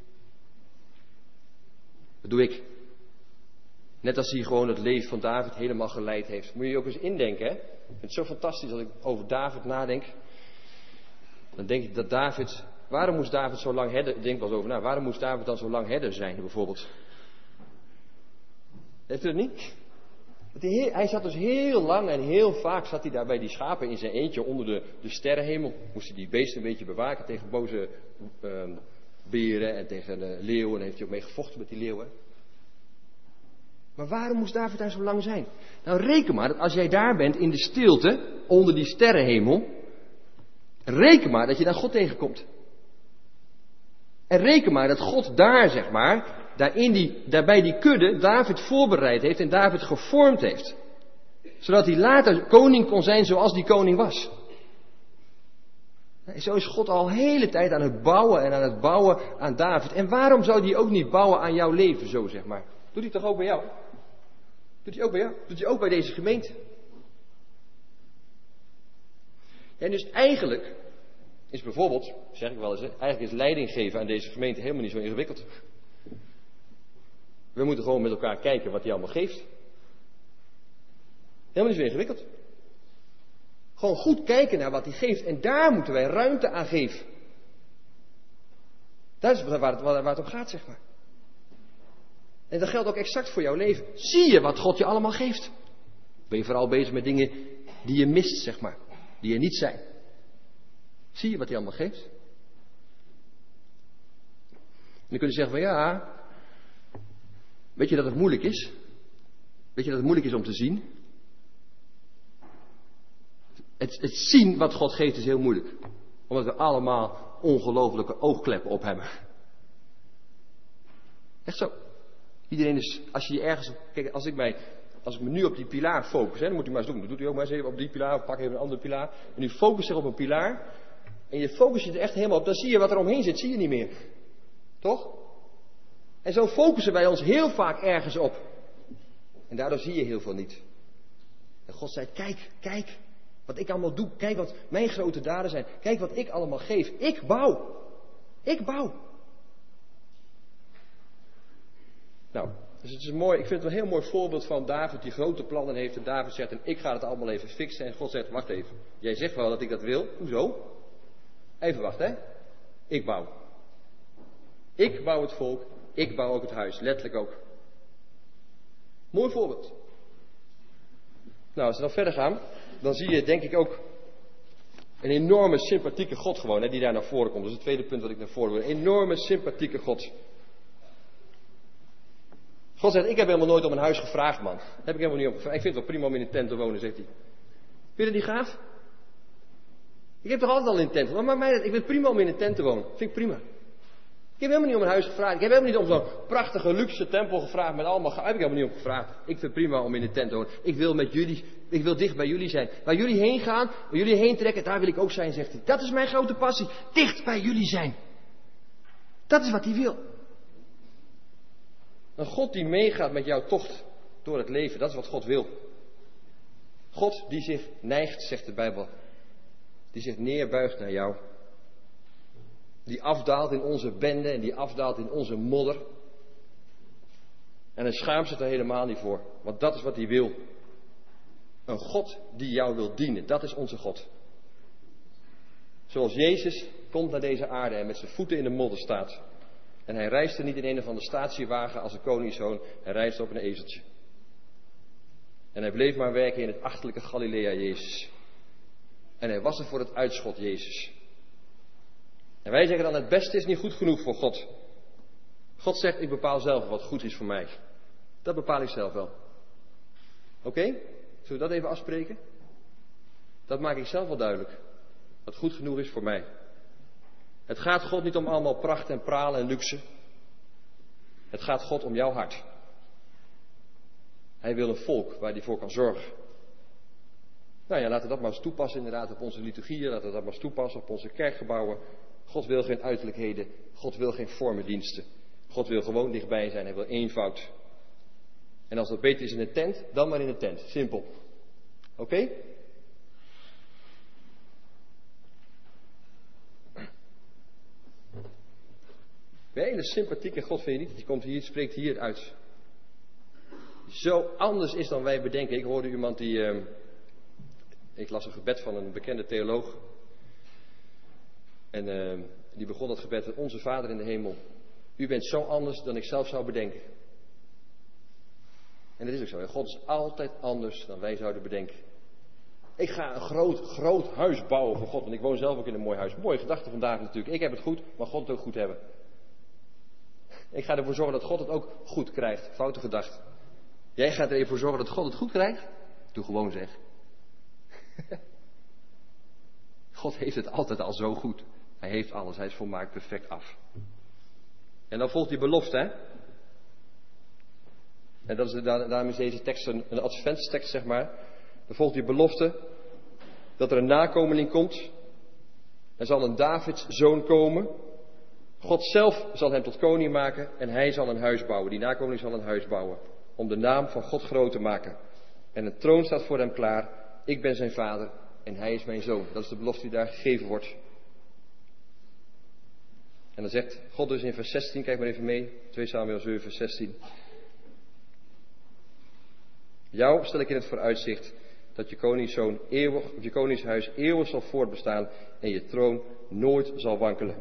Dat doe ik. Net als hij gewoon het leven van David helemaal geleid heeft. Moet je je ook eens indenken, hè? Ik vind het zo fantastisch als ik over David nadenk. Dan denk ik dat David, waarom moest David zo lang herder, ik denk wel eens over na, waarom moest David dan zo lang herder zijn bijvoorbeeld? Heeft u het niet? Hij, hij zat dus heel lang en heel vaak zat hij daar bij die schapen in zijn eentje onder de, de sterrenhemel. Moest hij die beesten een beetje bewaken tegen boze uh, beren en tegen de leeuwen. En heeft hij ook mee gevochten met die leeuwen. Maar waarom moest David daar zo lang zijn? Nou, reken maar dat als jij daar bent in de stilte, onder die sterrenhemel, reken maar dat je daar God tegenkomt. En reken maar dat God daar, zeg maar, daar, in die, daar bij die kudde David voorbereid heeft en David gevormd heeft. Zodat hij later koning kon zijn zoals die koning was. En zo is God al de hele tijd aan het bouwen en aan het bouwen aan David. En waarom zou hij ook niet bouwen aan jouw leven zo, zeg maar? Doet hij toch ook bij jou? Doet hij ook bij jou? Doet hij ook bij deze gemeente? En dus eigenlijk is bijvoorbeeld, zeg ik wel eens, eigenlijk is leiding geven aan deze gemeente helemaal niet zo ingewikkeld. We moeten gewoon met elkaar kijken wat hij allemaal geeft. Helemaal niet zo ingewikkeld. Gewoon goed kijken naar wat hij geeft en daar moeten wij ruimte aan geven. Dat is waar het, waar het om gaat, zeg maar. En dat geldt ook exact voor jouw leven. Zie je wat God je allemaal geeft? Ben je vooral bezig met dingen die je mist, zeg maar. Die er niet zijn. Zie je wat hij allemaal geeft? En dan kun je zeggen van ja, weet je dat het moeilijk is? Weet je dat het moeilijk is om te zien? Het, het zien wat God geeft is heel moeilijk. Omdat we allemaal ongelofelijke oogkleppen op hebben. Echt zo. Iedereen is, als je je ergens, kijk, als ik mij, als ik me nu op die pilaar focus, hè, dan moet u maar eens doen. Dan doet u ook maar eens even op die pilaar, of pak even een andere pilaar. En u focust zich op een pilaar. En je focust je er echt helemaal op. Dan zie je wat er omheen zit, zie je niet meer. Toch? En zo focussen wij ons heel vaak ergens op. En daardoor zie je heel veel niet. En God zei, kijk, kijk. Wat ik allemaal doe. Kijk wat mijn grote daden zijn. Kijk wat ik allemaal geef. Ik bouw. Ik bouw. Nou, dus het is een mooi, ik vind het een heel mooi voorbeeld van David die grote plannen heeft. En David zegt, en ik ga het allemaal even fixen. En God zegt, wacht even. Jij zegt wel dat ik dat wil. Hoezo? Even wachten, hè. Ik bouw. Ik bouw het volk. Ik bouw ook het huis. Letterlijk ook. Mooi voorbeeld. Nou, als we dan verder gaan, dan zie je denk ik ook een enorme sympathieke God gewoon, hè, die daar naar voren komt. Dat is het tweede punt wat ik naar voren wil. Een enorme sympathieke God. God zegt, ik heb helemaal nooit om een huis gevraagd, man. Heb ik helemaal niet om gevraagd. Ik vind het wel prima om in een tent te wonen, zegt hij. Vind je dat niet gaaf? Ik heb toch altijd al in een tent gewoond. Maar mij, ik vind het prima om in een tent te wonen. Vind ik prima. Ik heb helemaal niet om een huis gevraagd. Ik heb helemaal niet om zo'n prachtige luxe tempel gevraagd met allemaal ga. Heb ik helemaal niet om gevraagd. Ik vind het prima om in een tent te wonen. Ik wil met jullie, ik wil dicht bij jullie zijn. Waar jullie heen gaan, waar jullie heen trekken, daar wil ik ook zijn, zegt hij. Dat is mijn grote passie. Dicht bij jullie zijn. Dat is wat hij wil. Een God die meegaat met jouw tocht door het leven, dat is wat God wil. God die zich neigt, zegt de Bijbel. Die zich neerbuigt naar jou. Die afdaalt in onze bende en die afdaalt in onze modder. En hij schaamt zich er helemaal niet voor. Want dat is wat hij wil. Een God die jou wil dienen. Dat is onze God. Zoals Jezus komt naar deze aarde en met zijn voeten in de modder staat. En hij reisde niet in een of andere statiewagen als een koningszoon. Hij reisde op een ezeltje. En hij bleef maar werken in het achterlijke Galilea, Jezus. En hij was er voor het uitschot, Jezus. En wij zeggen dan, het beste is niet goed genoeg voor God. God zegt, ik bepaal zelf wat goed is voor mij. Dat bepaal ik zelf wel. Oké? Okay? Zullen we dat even afspreken? Dat maak ik zelf wel duidelijk. Wat goed genoeg is voor mij. Het gaat God niet om allemaal pracht en pralen en luxe. Het gaat God om jouw hart. Hij wil een volk waar hij voor kan zorgen. Nou ja, laten we dat maar eens toepassen inderdaad op onze liturgieën. Laten we dat maar eens toepassen op onze kerkgebouwen. God wil geen uiterlijkheden. God wil geen formendiensten. God wil gewoon dichtbij zijn. Hij wil eenvoud. En als dat beter is in een tent, dan maar in een tent. Simpel. Oké? Okay? Een hele sympathieke God vind je niet. Die komt hier, spreekt hier uit. Zo anders is dan wij bedenken. Ik hoorde iemand die... Uh, ik las een gebed van een bekende theoloog. En uh, die begon dat gebed met onze Vader in de hemel. U bent zo anders dan ik zelf zou bedenken. En dat is ook zo. God is altijd anders dan wij zouden bedenken. Ik ga een groot, groot huis bouwen voor God. Want ik woon zelf ook in een mooi huis. Mooie gedachte vandaag natuurlijk. Ik heb het goed, maar God het ook goed hebben. Ik ga ervoor zorgen dat God het ook goed krijgt. Foute gedachte. Jij gaat er even voor zorgen dat God het goed krijgt? Doe gewoon zeg. God heeft het altijd al zo goed. Hij heeft alles. Hij is volmaakt perfect af. En dan volgt die belofte, hè. En dat is, daarom is deze tekst een, een adventstekst, zeg maar. Dan volgt die belofte dat er een nakomeling komt. Er zal een Davids zoon komen. God zelf zal hem tot koning maken en hij zal een huis bouwen. Die nakomeling zal een huis bouwen. Om de naam van God groot te maken. En een troon staat voor hem klaar. Ik ben zijn vader en hij is mijn zoon. Dat is de belofte die daar gegeven wordt. En dan zegt God dus in vers zestien, kijk maar even mee. twee Samuel zeven vers zestien. Jou stel ik in het vooruitzicht dat je koningszoon eeuwig, of je koningshuis eeuwig zal voortbestaan en je troon nooit zal wankelen.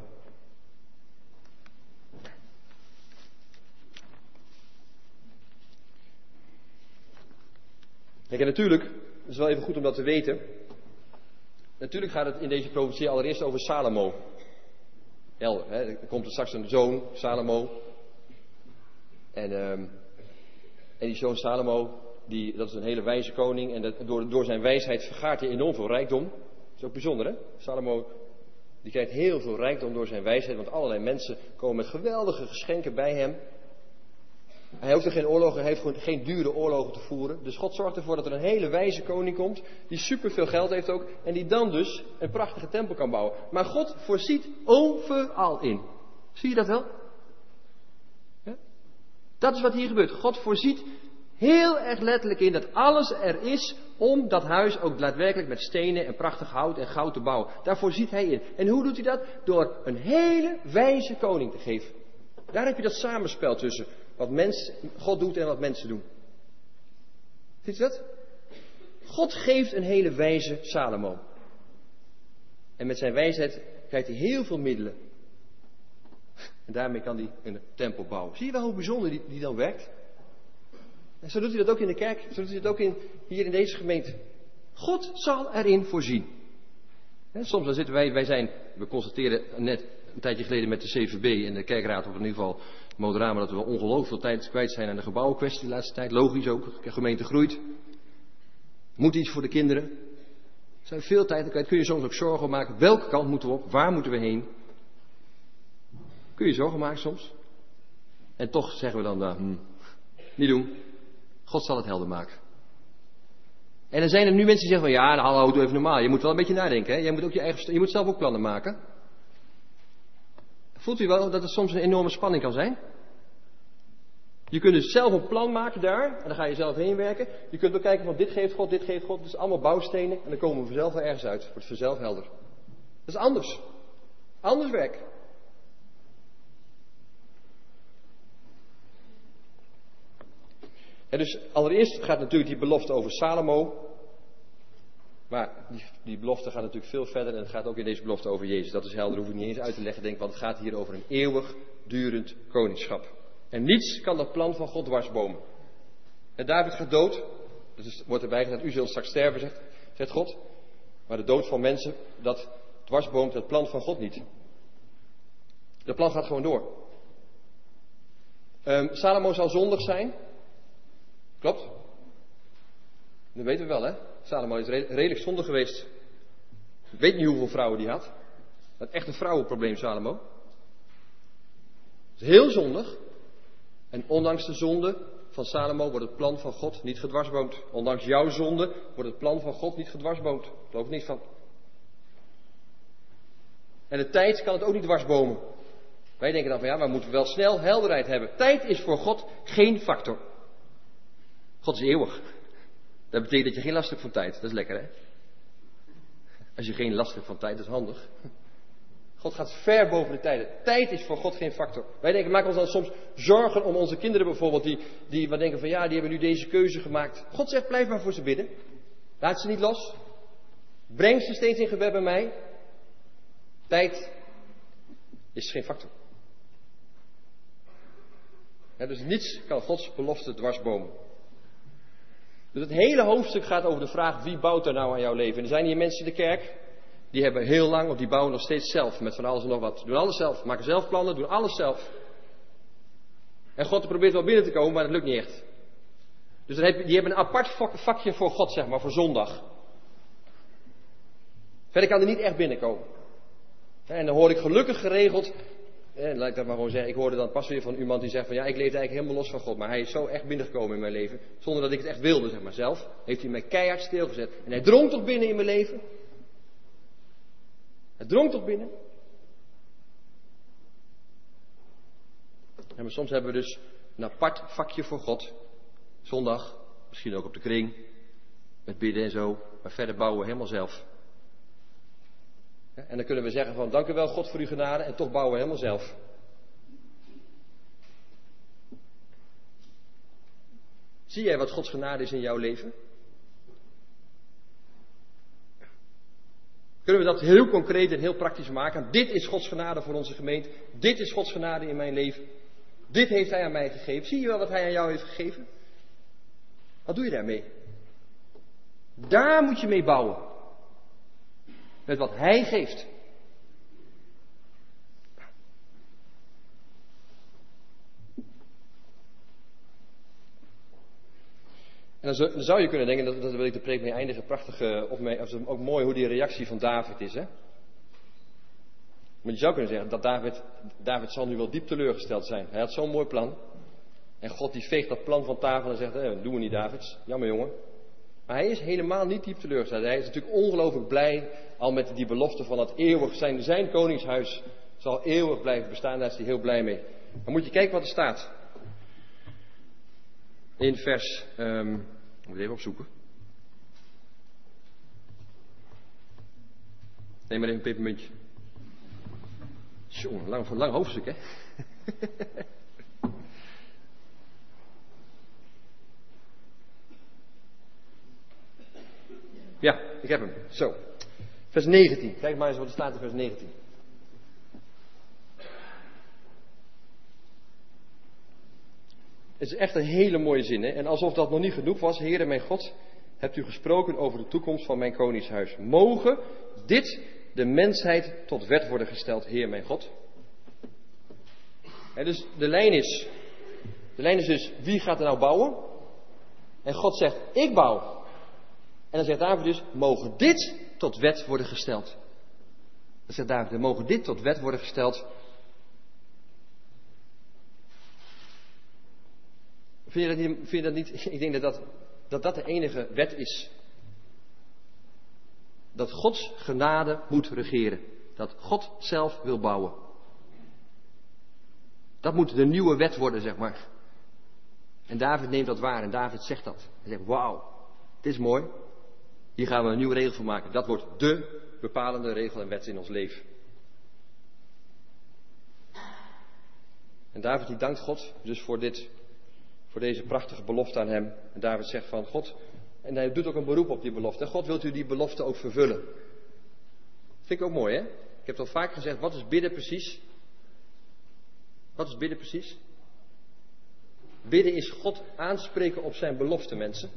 Kijk, en natuurlijk, het is wel even goed om dat te weten. Natuurlijk gaat het in deze profetie allereerst over Salomo. Helder, hè? Er komt er straks een zoon, Salomo. En, um, en die zoon Salomo, die, dat is een hele wijze koning. En dat, door, door zijn wijsheid vergaart hij enorm veel rijkdom. Dat is ook bijzonder, hè? Salomo, die krijgt heel veel rijkdom door zijn wijsheid. Want allerlei mensen komen met geweldige geschenken bij hem. Hij hoeft er geen oorlogen, hij heeft gewoon geen dure oorlogen te voeren. Dus God zorgt ervoor dat er een hele wijze koning komt, die superveel geld heeft ook, en die dan dus een prachtige tempel kan bouwen. Maar God voorziet overal in. Zie je dat wel? Ja? Dat is wat hier gebeurt. God voorziet heel erg letterlijk in dat alles er is om dat huis ook daadwerkelijk met stenen en prachtig hout en goud te bouwen. Daar voorziet hij in. En hoe doet hij dat? Door een hele wijze koning te geven. Daar heb je dat samenspel tussen wat mens, God doet en wat mensen doen. Ziet u dat? God geeft een hele wijze Salomo. En met zijn wijsheid krijgt hij heel veel middelen. En daarmee kan hij een tempel bouwen. Zie je wel hoe bijzonder die, die dan werkt? En zo doet hij dat ook in de kerk. Zo doet hij dat ook in, hier in deze gemeente. God zal erin voorzien. En soms dan zitten wij, wij zijn, we constateren net een tijdje geleden met de C V B en de kerkraad, of in ieder geval Moderamen dat we ongelooflijk veel tijd kwijt zijn aan de gebouwenkwestie de laatste tijd. Logisch ook, de gemeente groeit. Moet iets voor de kinderen. Er zijn veel tijd kwijt. Kun je soms ook zorgen maken. Welke kant moeten we op? Waar moeten we heen? Kun je zorgen maken soms? En toch zeggen we dan, uh, hm, niet doen. God zal het helder maken. En dan zijn er nu mensen die zeggen van, ja, nou, hou het even normaal. Je moet wel een beetje nadenken. Hè? Jij moet ook je, eigen, je moet zelf ook plannen maken. Voelt u wel dat het soms een enorme spanning kan zijn? Je kunt dus zelf een plan maken daar. En dan ga je zelf heen werken. Je kunt ook kijken van dit geeft God, dit geeft God. Het is allemaal bouwstenen. En dan komen we vanzelf wel ergens uit. Wordt vanzelf helder. Dat is anders. Anders werk. En dus allereerst gaat natuurlijk die belofte over Salomo. Maar die, die belofte gaat natuurlijk veel verder. En het gaat ook in deze belofte over Jezus. Dat is helder, hoef ik niet eens uit te leggen, denk ik. Want het gaat hier over een eeuwig durend koningschap. En niets kan dat plan van God dwarsbomen. En David gaat dood. Dus wordt erbij gezegd, u zult straks sterven, zegt, zegt God. Maar de dood van mensen, dat dwarsboomt het plan van God niet. Dat plan gaat gewoon door. Um, Salomo zal zondig zijn. Klopt? Dat weten we wel, hè? Salomo is redelijk zondig geweest. Ik weet niet hoeveel vrouwen die had. Dat is echt een vrouwenprobleem, Salomo. Het is heel zondig. En ondanks de zonde van Salomo wordt het plan van God niet gedwarsboomd. Ondanks jouw zonde wordt het plan van God niet gedwarsboomd. Daar geloof ik niet van. En de tijd kan het ook niet dwarsbomen. Wij denken dan van ja, we moeten wel snel helderheid hebben. Tijd is voor God geen factor. God is eeuwig. Dat betekent dat je geen last hebt van tijd. Dat is lekker, hè? Als je geen last hebt van tijd, dat is handig. God gaat ver boven de tijden. Tijd is voor God geen factor. Wij denken, maken ons dan soms zorgen om onze kinderen bijvoorbeeld. Die, die we denken van ja, die hebben nu deze keuze gemaakt. God zegt, blijf maar voor ze bidden. Laat ze niet los. Breng ze steeds in gebed bij mij. Tijd is geen factor. Ja, dus niets kan Gods belofte dwarsbomen. Dus het hele hoofdstuk gaat over de vraag, wie bouwt er nou aan jouw leven? En er zijn hier mensen in de kerk, die hebben heel lang, of die bouwen nog steeds zelf, met van alles en nog wat. Doen alles zelf, maken zelf plannen, doen alles zelf. En God probeert wel binnen te komen, maar dat lukt niet echt. Dus dan heb je, die hebben een apart vakje voor God, zeg maar, voor zondag. Verder kan er niet echt binnenkomen. En dan hoor ik gelukkig geregeld, eh, laat ik dat maar gewoon zeggen, ik hoorde dan pas weer van iemand die zegt van ja, ik leefde eigenlijk helemaal los van God, maar hij is zo echt binnengekomen in mijn leven, zonder dat ik het echt wilde, zeg maar zelf, heeft hij mij keihard stilgezet. En hij drong toch binnen in mijn leven. Hij drong toch binnen. En maar soms hebben we dus een apart vakje voor God, zondag, misschien ook op de kring, met bidden en zo, maar verder bouwen we helemaal zelf. En dan kunnen we zeggen van, dank u wel God voor uw genade, en toch bouwen we helemaal zelf. Zie jij wat Gods genade is in jouw leven? Kunnen we dat heel concreet en heel praktisch maken? Dit is Gods genade voor onze gemeente. Dit is Gods genade in mijn leven. Dit heeft Hij aan mij gegeven. Zie je wel wat Hij aan jou heeft gegeven? Wat doe je daarmee? Daar moet je mee bouwen. Met wat Hij geeft. En dan zou je kunnen denken, dat, dat wil ik de preek mee eindigen, prachtige opmerking, ook mooi hoe die reactie van David is. Hè? Maar je zou kunnen zeggen, dat David, David zal nu wel diep teleurgesteld zijn. Hij had zo'n mooi plan. En God die veegt dat plan van tafel en zegt, eh, dat doen we niet Davids, jammer jongen. Maar hij is helemaal niet diep teleurgesteld. Hij is natuurlijk ongelooflijk blij al met die belofte van dat eeuwig zijn. Zijn koningshuis zal eeuwig blijven bestaan. Daar is hij heel blij mee. Dan moet je kijken wat er staat. In vers... Um, ik moet even opzoeken. Neem maar even een pepermuntje. Jongen, lang, lang hoofdstuk hè. Ja, ik heb hem. Zo. Vers negentien. Kijk maar eens wat er staat in vers negentien. Het is echt een hele mooie zin, hè? En alsof dat nog niet genoeg was, Heere mijn God, hebt u gesproken over de toekomst van mijn koningshuis. Mogen dit de mensheid tot wet worden gesteld, Heer mijn God? En dus de lijn is, de lijn is dus, wie gaat er nou bouwen? En God zegt, ik bouw. En dan zegt David dus, mogen dit tot wet worden gesteld. Dan zegt David, mogen dit tot wet worden gesteld. Vind je dat niet? Vind je dat niet? Ik denk dat dat, dat dat de enige wet is. Dat Gods genade moet regeren. Dat God zelf wil bouwen. Dat moet de nieuwe wet worden, zeg maar. En David neemt dat waar en David zegt dat. Hij zegt, wauw, dit is mooi. Hier gaan we een nieuwe regel van maken. Dat wordt dé bepalende regel en wet in ons leven. En David die dankt God dus voor dit, voor deze prachtige belofte aan hem. En David zegt van God, en hij doet ook een beroep op die belofte. God, wilt u die belofte ook vervullen? Dat vind ik ook mooi, hè? Ik heb het al vaak gezegd, wat is bidden precies? Wat is bidden precies? Bidden is God aanspreken op zijn belofte, mensen.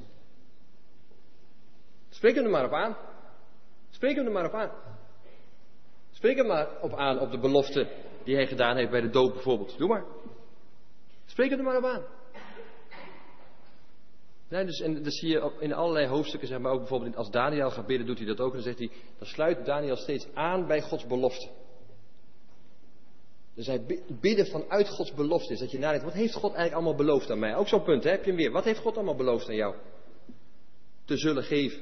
Spreek hem er maar op aan. Spreek hem er maar op aan. Spreek hem maar op aan op de belofte die hij gedaan heeft bij de doop bijvoorbeeld. Doe maar. Spreek hem er maar op aan. Nee, dus, en dat zie je in allerlei hoofdstukken, zeg maar ook bijvoorbeeld als Daniel gaat bidden, doet hij dat ook. En dan zegt hij, dan sluit Daniel steeds aan bij Gods belofte. Dus hij bidden vanuit Gods belofte is dat je nadenkt, wat heeft God eigenlijk allemaal beloofd aan mij? Ook zo'n punt, hè? Heb je hem weer. Wat heeft God allemaal beloofd aan jou? Te zullen geven.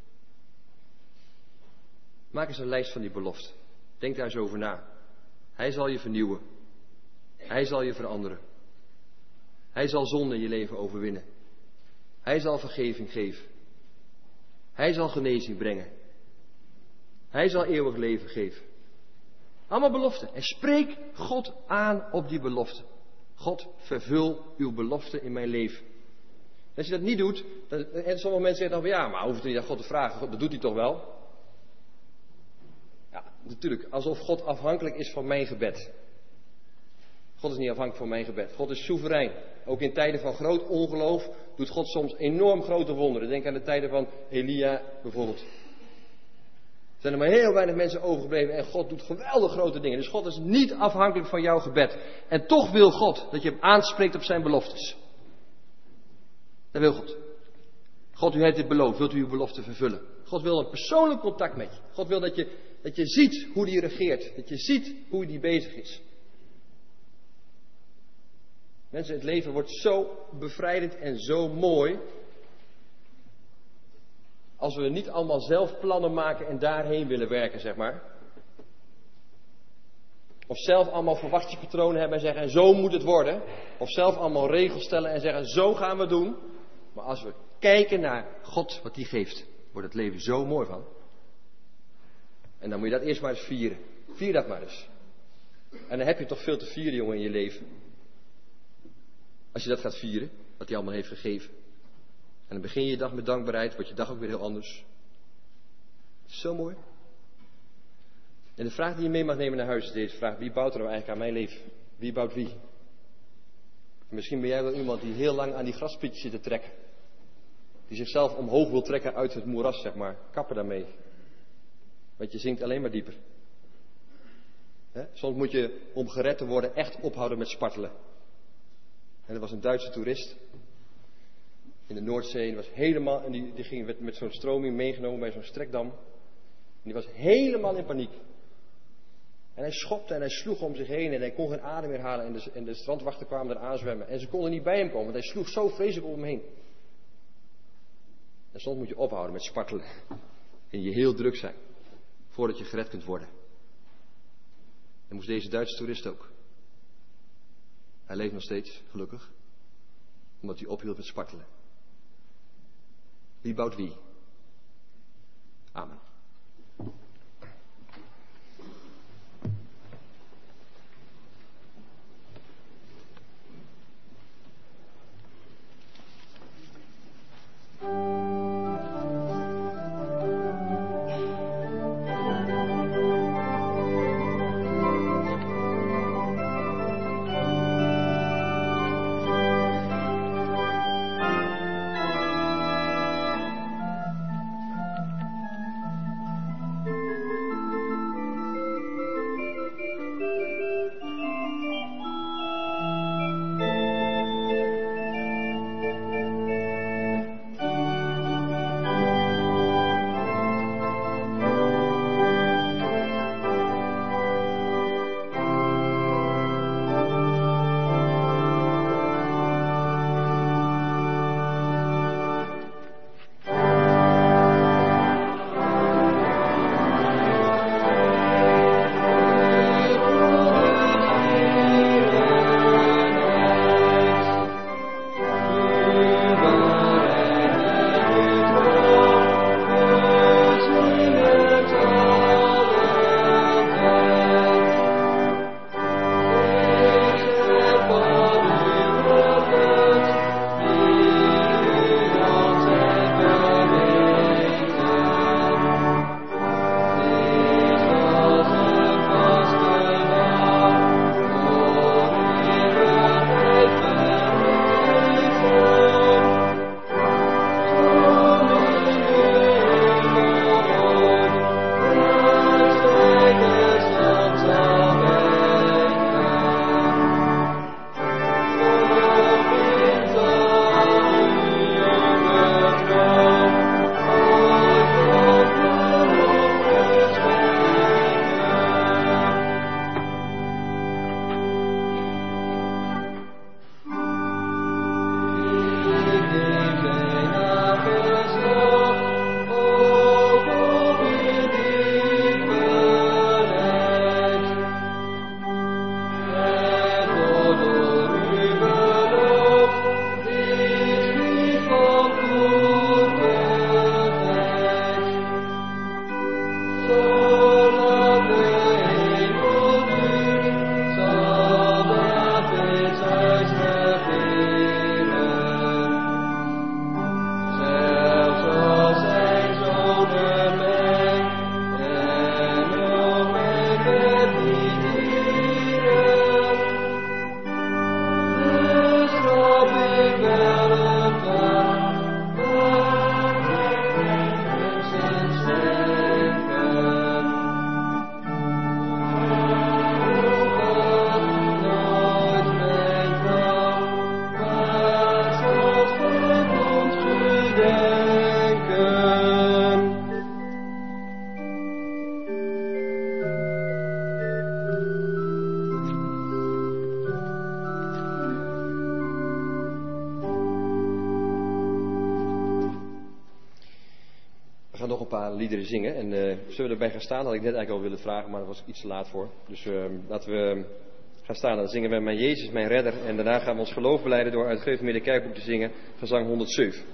Maak eens een lijst van die belofte. Denk daar eens over na. Hij zal je vernieuwen. Hij zal je veranderen. Hij zal zonde in je leven overwinnen. Hij zal vergeving geven. Hij zal genezing brengen. Hij zal eeuwig leven geven. Allemaal beloften. En spreek God aan op die belofte. God, vervul uw belofte in mijn leven. Als je dat niet doet, dan, en sommige mensen zeggen dan, ja, maar hoeft het niet aan God te vragen. God, dat doet hij toch wel? Ja, natuurlijk. Alsof God afhankelijk is van mijn gebed. God is niet afhankelijk van mijn gebed. God is soeverein. Ook in tijden van groot ongeloof doet God soms enorm grote wonderen. Denk aan de tijden van Elia bijvoorbeeld. Er zijn er maar heel weinig mensen overgebleven en God doet geweldig grote dingen. Dus God is niet afhankelijk van jouw gebed. En toch wil God dat je hem aanspreekt op zijn beloftes. Dat wil God. God, u heeft dit beloofd. Wilt u uw belofte vervullen? God wil een persoonlijk contact met je. God wil dat je, dat je ziet hoe hij regeert. Dat je ziet hoe hij bezig is. Mensen, het leven wordt zo bevrijdend en zo mooi. Als we niet allemaal zelf plannen maken en daarheen willen werken, zeg maar. Of zelf allemaal verwachtingspatronen hebben en zeggen, en zo moet het worden. Of zelf allemaal regels stellen en zeggen, zo gaan we doen. Maar als we kijken naar God, wat hij geeft, wordt het leven zo mooi van. En dan moet je dat eerst maar eens vieren. Vier dat maar eens. En dan heb je toch veel te vieren, jongen, in je leven. Als je dat gaat vieren, wat hij allemaal heeft gegeven. En dan begin je je dag met dankbaarheid, wordt je dag ook weer heel anders. Zo mooi. En de vraag die je mee mag nemen naar huis is deze vraag. Wie bouwt er nou eigenlijk aan mijn leven? Wie bouwt wie? En misschien ben jij wel iemand die heel lang aan die graspietjes zit te trekken. Die zichzelf omhoog wil trekken uit het moeras, zeg maar. Kappen daarmee. Want je zinkt alleen maar dieper. He? Soms moet je, om gered te worden, echt ophouden met spartelen. En er was een Duitse toerist. In de Noordzee. Die was helemaal, en die, die ging met, met zo'n stroming meegenomen bij zo'n strekdam. En die was helemaal in paniek. En hij schopte en hij sloeg om zich heen en hij kon geen adem meer halen. En de, en de strandwachten kwamen er aanzwemmen. En ze konden niet bij hem komen, want hij sloeg zo vreselijk om hem heen. En soms moet je ophouden met spartelen. En je heel druk zijn. Voordat je gered kunt worden. En moest deze Duitse toerist ook. Hij leeft nog steeds, gelukkig. Omdat hij ophield met spartelen. Wie bouwt wie? Amen. gaan nog een paar liederen zingen. En uh, zullen we erbij gaan staan? Had ik net eigenlijk al willen vragen, maar daar was ik iets te laat voor. Dus uh, laten we gaan staan. Dan zingen we Mijn Jezus, mijn redder. En daarna gaan we ons geloof belijden door uit het Gereformeerde Kerkboek te zingen. Gezang honderdzeven.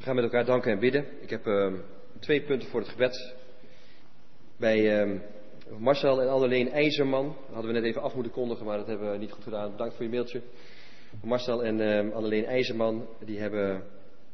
We gaan met elkaar danken en bidden. Ik heb uh, twee punten voor het gebed. Bij uh, Marcel en Anneleen IJzerman, hadden we net even af moeten kondigen, maar dat hebben we niet goed gedaan. Bedankt voor je mailtje. Marcel en uh, Anneleen IJzerman, die hebben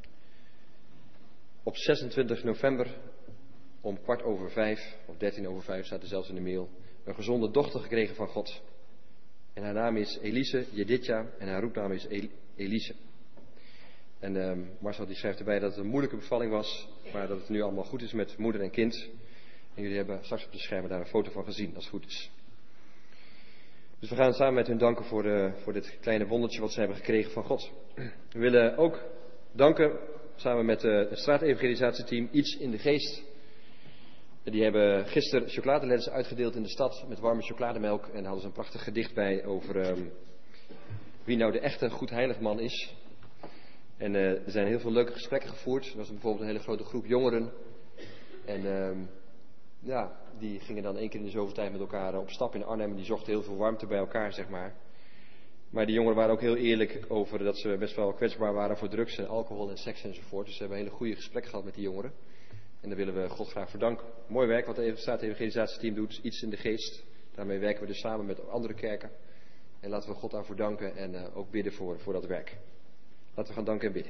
op zesentwintig november om kwart over vijf, of dertien over vijf staat er zelfs in de mail, een gezonde dochter gekregen van God. En haar naam is Elise Jeditja en haar roepnaam is El- Elise. En uh, Marcel die schrijft erbij dat het een moeilijke bevalling was, maar dat het nu allemaal goed is met moeder en kind. En jullie hebben straks op de schermen daar een foto van gezien, als het goed is. Dus we gaan samen met hun danken voor, de, voor dit kleine wondertje wat ze hebben gekregen van God. We willen ook danken, samen met uh, het straatevangelisatieteam, Iets in de Geest. Die hebben gisteren chocoladelensen uitgedeeld in de stad met warme chocolademelk. En daar hadden ze een prachtig gedicht bij over um, wie nou de echte goedheiligman is. En uh, er zijn heel veel leuke gesprekken gevoerd. Er was bijvoorbeeld een hele grote groep jongeren. En um, ja, die gingen dan één keer in de zoveel tijd met elkaar op stap in Arnhem. Die zochten heel veel warmte bij elkaar, zeg maar. Maar die jongeren waren ook heel eerlijk over dat ze best wel kwetsbaar waren voor drugs en alcohol en seks enzovoort. Dus ze hebben een hele goede gesprekken gehad met die jongeren. En daar willen we God graag voor danken. Mooi werk wat het Staat-evangelisatieteam doet, Iets in de Geest. Daarmee werken we dus samen met andere kerken. En laten we God daarvoor danken en uh, ook bidden voor, voor dat werk. Laten we gaan danken en bidden.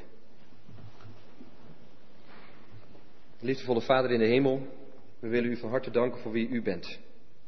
Liefdevolle Vader in de hemel, we willen u van harte danken voor wie u bent.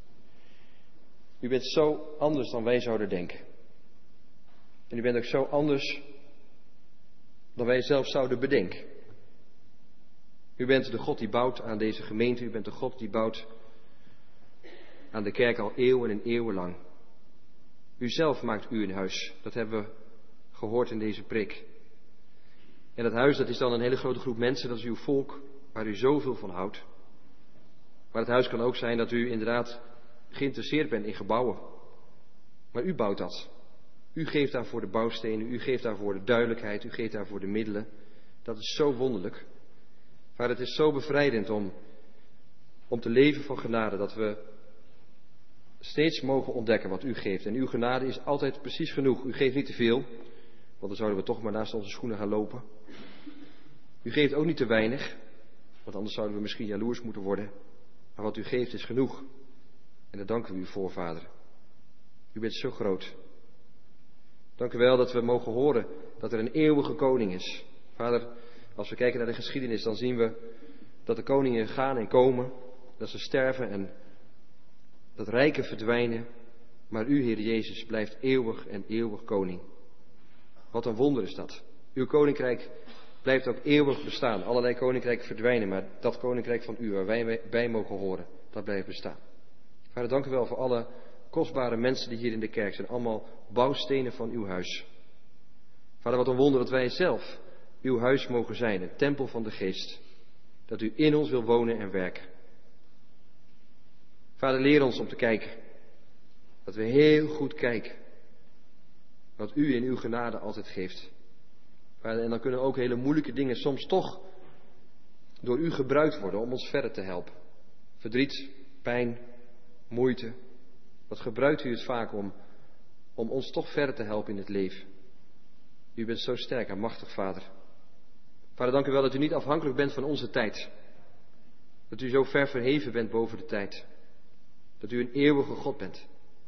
U bent zo anders dan wij zouden denken. En u bent ook zo anders dan wij zelf zouden bedenken. U bent de God die bouwt aan deze gemeente. U bent de God die bouwt aan de kerk al eeuwen en eeuwen lang. U zelf maakt u een huis. Dat hebben we gehoord in deze preek. En dat huis, dat is dan een hele grote groep mensen. Dat is uw volk waar u zoveel van houdt. Maar het huis kan ook zijn dat u inderdaad geïnteresseerd bent in gebouwen. Maar u bouwt dat. U geeft daarvoor de bouwstenen. U geeft daarvoor de duidelijkheid. U geeft daarvoor de middelen. Dat is zo wonderlijk. Maar het is zo bevrijdend om, om te leven van genade, dat we steeds mogen ontdekken wat u geeft. En uw genade is altijd precies genoeg. U geeft niet te veel, want dan zouden we toch maar naast onze schoenen gaan lopen. U geeft ook niet te weinig, want anders zouden we misschien jaloers moeten worden. Maar wat u geeft is genoeg. En daar danken we u voor, Vader. U bent zo groot. Dank u wel dat we mogen horen dat er een eeuwige koning is. Vader, als we kijken naar de geschiedenis, dan zien we dat de koningen gaan en komen, dat ze sterven en dat rijken verdwijnen. Maar u, Heer Jezus, blijft eeuwig en eeuwig koning. Wat een wonder is dat. Uw koninkrijk blijft ook eeuwig bestaan. Allerlei koninkrijken verdwijnen, maar dat koninkrijk van u, waar wij bij mogen horen, dat blijft bestaan. Vader, dank u wel voor alle kostbare mensen die hier in de kerk zijn. Allemaal bouwstenen van uw huis. Vader, wat een wonder dat wij zelf uw huis mogen zijn, een tempel van de geest. Dat u in ons wil wonen en werken. Vader, leer ons om te kijken. Dat we heel goed kijken. Wat u in uw genade altijd geeft. Vader, en dan kunnen ook hele moeilijke dingen soms toch door u gebruikt worden om ons verder te helpen. Verdriet, pijn, moeite. Wat gebruikt u het vaak om, om ons toch verder te helpen in het leven. U bent zo sterk en machtig, Vader. Vader, dank u wel dat u niet afhankelijk bent van onze tijd. Dat u zo ver verheven bent boven de tijd. Dat u een eeuwige God bent.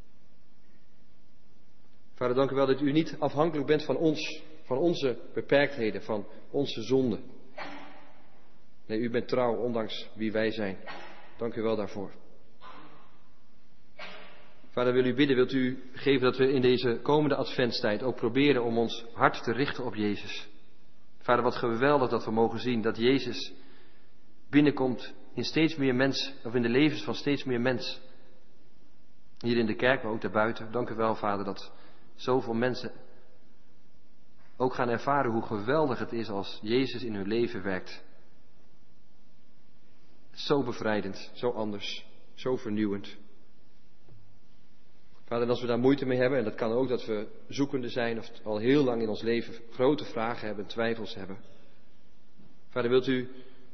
Vader, dank u wel dat u niet afhankelijk bent van ons, van onze beperktheden, van onze zonden. Nee, u bent trouw, ondanks wie wij zijn. Dank u wel daarvoor. Vader, wil u bidden, wilt u geven dat we in deze komende adventstijd ook proberen om ons hart te richten op Jezus. Vader, wat geweldig dat we mogen zien dat Jezus binnenkomt in steeds meer mensen, of in de levens van steeds meer mensen. Hier in de kerk, maar ook daarbuiten. Dank u wel, Vader, dat zoveel mensen ook gaan ervaren hoe geweldig het is als Jezus in hun leven werkt. Zo bevrijdend, zo anders, zo vernieuwend. Vader, en als we daar moeite mee hebben, en dat kan ook dat we zoekende zijn of al heel lang in ons leven grote vragen hebben, twijfels hebben. Vader, wilt u,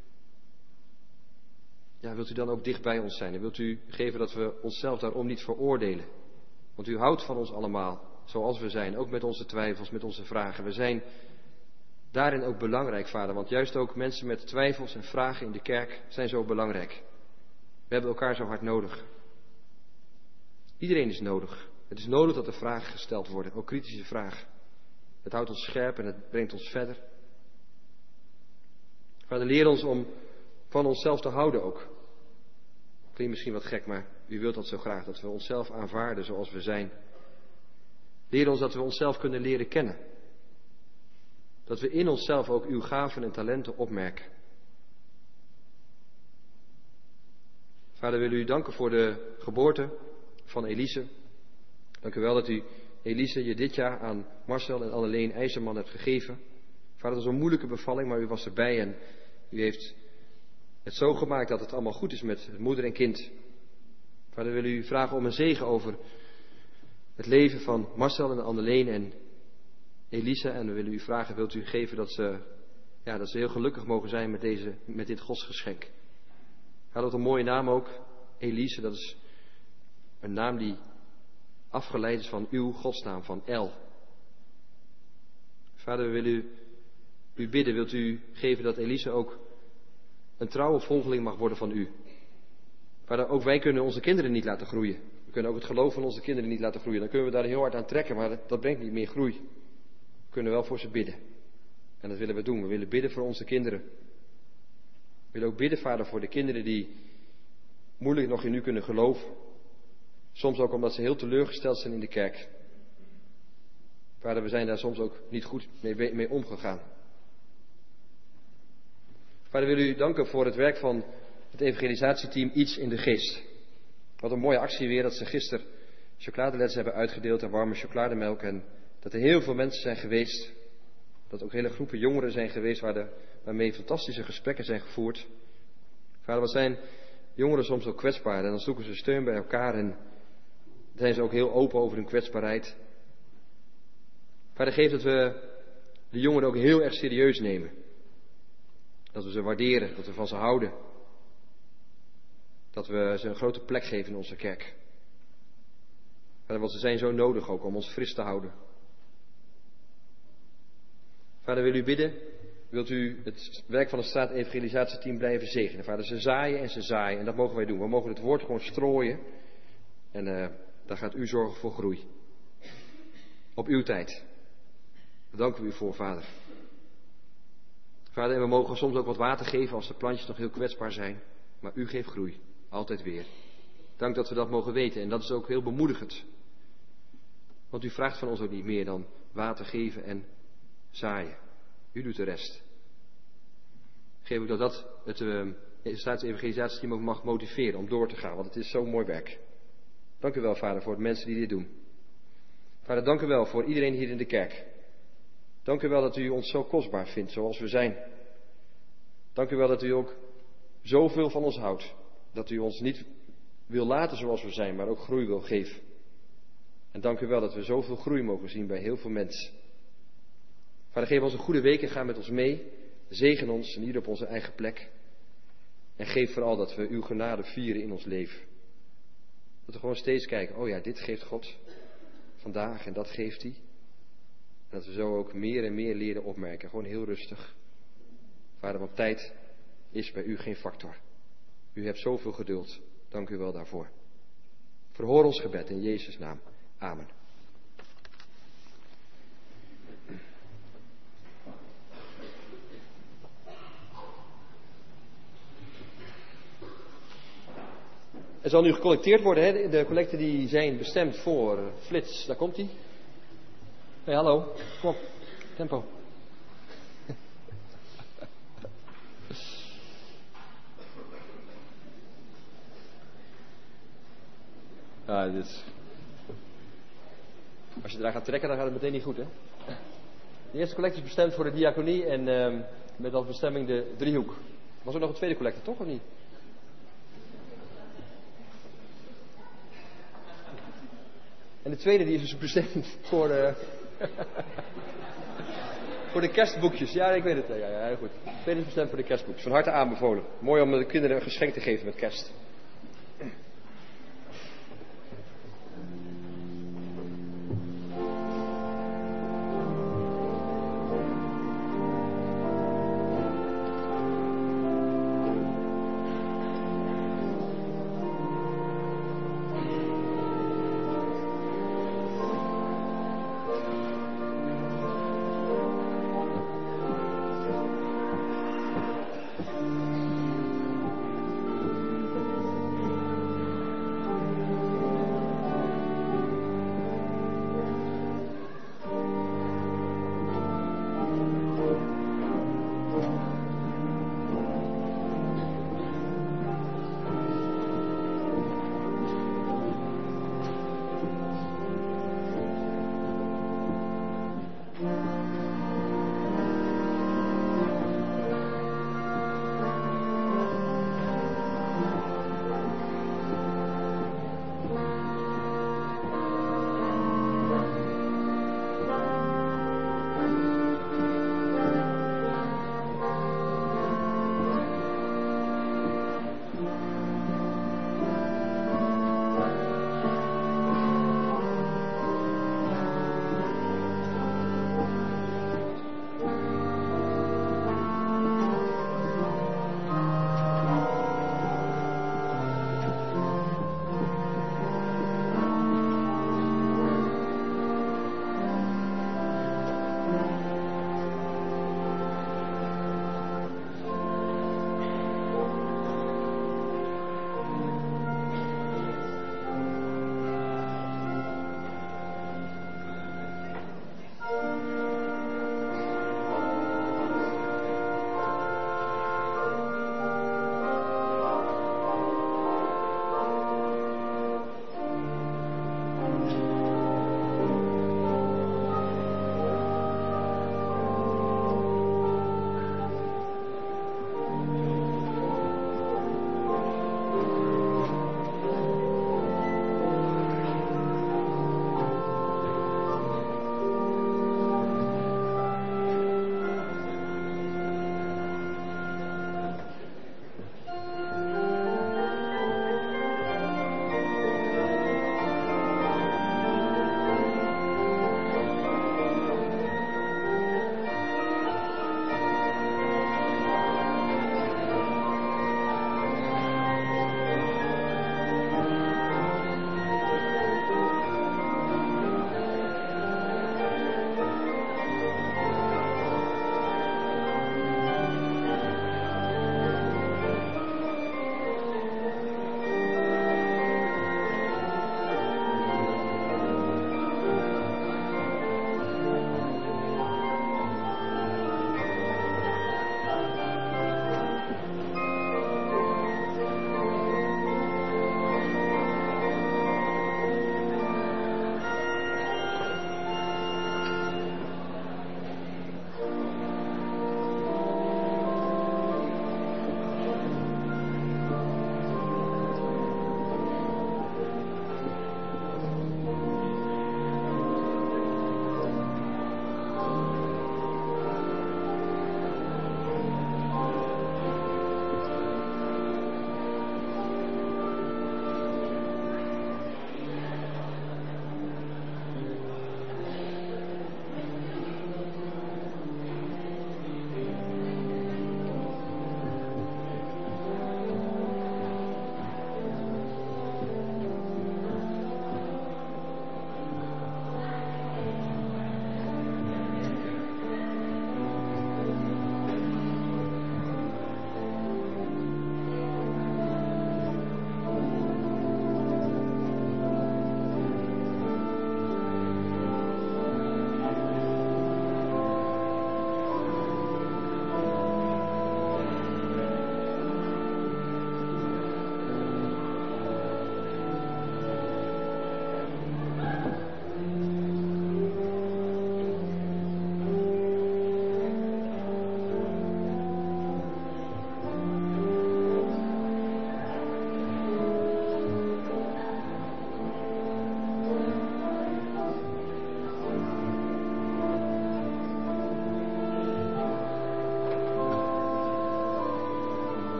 ja, wilt u dan ook dicht bij ons zijn en wilt u geven dat we onszelf daarom niet veroordelen. Want u houdt van ons allemaal, zoals we zijn, ook met onze twijfels, met onze vragen. We zijn daarin ook belangrijk, Vader. Want juist ook mensen met twijfels en vragen in de kerk zijn zo belangrijk. We hebben elkaar zo hard nodig. Iedereen is nodig. Het is nodig dat er vragen gesteld worden, ook kritische vragen. Het houdt ons scherp en het brengt ons verder. Vader, leer ons om van onszelf te houden ook. Klinkt misschien wat gek, maar u wilt dat zo graag, dat we onszelf aanvaarden zoals we zijn. Leer ons dat we onszelf kunnen leren kennen. Dat we in onszelf ook uw gaven en talenten opmerken. Vader, we willen u danken voor de geboorte van Elise. Dank u wel dat u, Elise, je dit jaar aan Marcel en Anneleen IJzerman hebt gegeven. Vader, het was een moeilijke bevalling, maar u was erbij en u heeft het zo gemaakt dat het allemaal goed is met moeder en kind. Vader, we willen u vragen om een zegen over het leven van Marcel en Anneleen en Elise. En we willen u vragen, wilt u geven dat ze, ja, dat ze heel gelukkig mogen zijn met, deze, met dit godsgeschenk. Vader, wat een mooie naam ook. Elise, dat is een naam die afgeleid is van uw godsnaam, van El. Vader, we willen u, u bidden, wilt u geven dat Elise ook een trouwe volgeling mag worden van u. Vader, ook wij kunnen onze kinderen niet laten groeien. We kunnen ook het geloof van onze kinderen niet laten groeien. Dan kunnen we daar heel hard aan trekken, maar dat, dat brengt niet meer groei. We kunnen wel voor ze bidden. En dat willen we doen. We willen bidden voor onze kinderen. We willen ook bidden, Vader, voor de kinderen die moeilijk nog in u kunnen geloven. Soms ook omdat ze heel teleurgesteld zijn in de kerk. Vader, we zijn daar soms ook niet goed mee, mee omgegaan. Vader, wil u danken voor het werk van het evangelisatieteam Iets in de Geest. Wat een mooie actie weer dat ze gisteren chocoladeletters hebben uitgedeeld en warme chocolademelk. En dat er heel veel mensen zijn geweest. Dat ook hele groepen jongeren zijn geweest waar de, waarmee fantastische gesprekken zijn gevoerd. Vader, wat zijn jongeren soms ook kwetsbaar. En dan zoeken ze steun bij elkaar en zijn ze ook heel open over hun kwetsbaarheid. Vader, geef dat we de jongeren ook heel erg serieus nemen. Dat we ze waarderen, dat we van ze houden. Dat we ze een grote plek geven in onze kerk. Vader, want ze zijn zo nodig ook om ons fris te houden. Vader, wil u bidden, wilt u het werk van het straat-evangelisatieteam blijven zegenen. Vader, ze zaaien en ze zaaien en dat mogen wij doen. We mogen het woord gewoon strooien en uh, daar gaat u zorgen voor groei. Op uw tijd. Daar danken we u voor, Vader. Vader, en we mogen soms ook wat water geven als de plantjes nog heel kwetsbaar zijn. Maar u geeft groei. Altijd weer. Dank dat we dat mogen weten. En dat is ook heel bemoedigend. Want u vraagt van ons ook niet meer dan water geven en zaaien. U doet de rest. Geef ook dat dat het uh, staatsevangelisatieteam ook mag motiveren om door te gaan. Want het is zo'n mooi werk. Dank u wel, Vader, voor de mensen die dit doen. Vader, dank u wel voor iedereen hier in de kerk. Dank u wel dat u ons zo kostbaar vindt zoals we zijn. Dank u wel dat u ook zoveel van ons houdt. Dat u ons niet wil laten zoals we zijn, maar ook groei wil geven. En dank u wel dat we zoveel groei mogen zien bij heel veel mensen. Vader, geef ons een goede week en ga met ons mee. Zegen ons en ieder op onze eigen plek. En geef vooral dat we uw genade vieren in ons leven. Dat we gewoon steeds kijken, oh ja, dit geeft God vandaag en dat geeft hij. En dat we zo ook meer en meer leren opmerken. Gewoon heel rustig. Vader, want tijd is bij u geen factor. U hebt zoveel geduld. Dank u wel daarvoor. Verhoor ons gebed in Jezus' naam. Amen. Er zal nu gecollecteerd worden, hè? De collecten die zijn bestemd voor Flits. Daar komt hij. Hey, hallo. Kom op. Tempo. Ah, dit. Als je eraan gaat trekken, dan gaat het meteen niet goed, hè? De eerste collecte is bestemd voor de diaconie en uh, met als bestemming de driehoek. Was er nog een tweede collecte, toch of niet? En de tweede die is dus bestemd voor de, voor de kerstboekjes. Ja, ik weet het. Ja, ja, heel goed. De tweede is bestemd voor de kerstboekjes. Van harte aanbevolen. Mooi om de kinderen een geschenk te geven met kerst.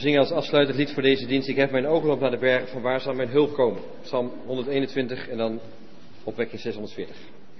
zingen als afsluitend lied voor deze dienst. Ik heb mijn ogen op naar de bergen, van waar zal mijn hulp komen? Psalm honderdeenentwintig en dan opwekking zeshonderdveertig.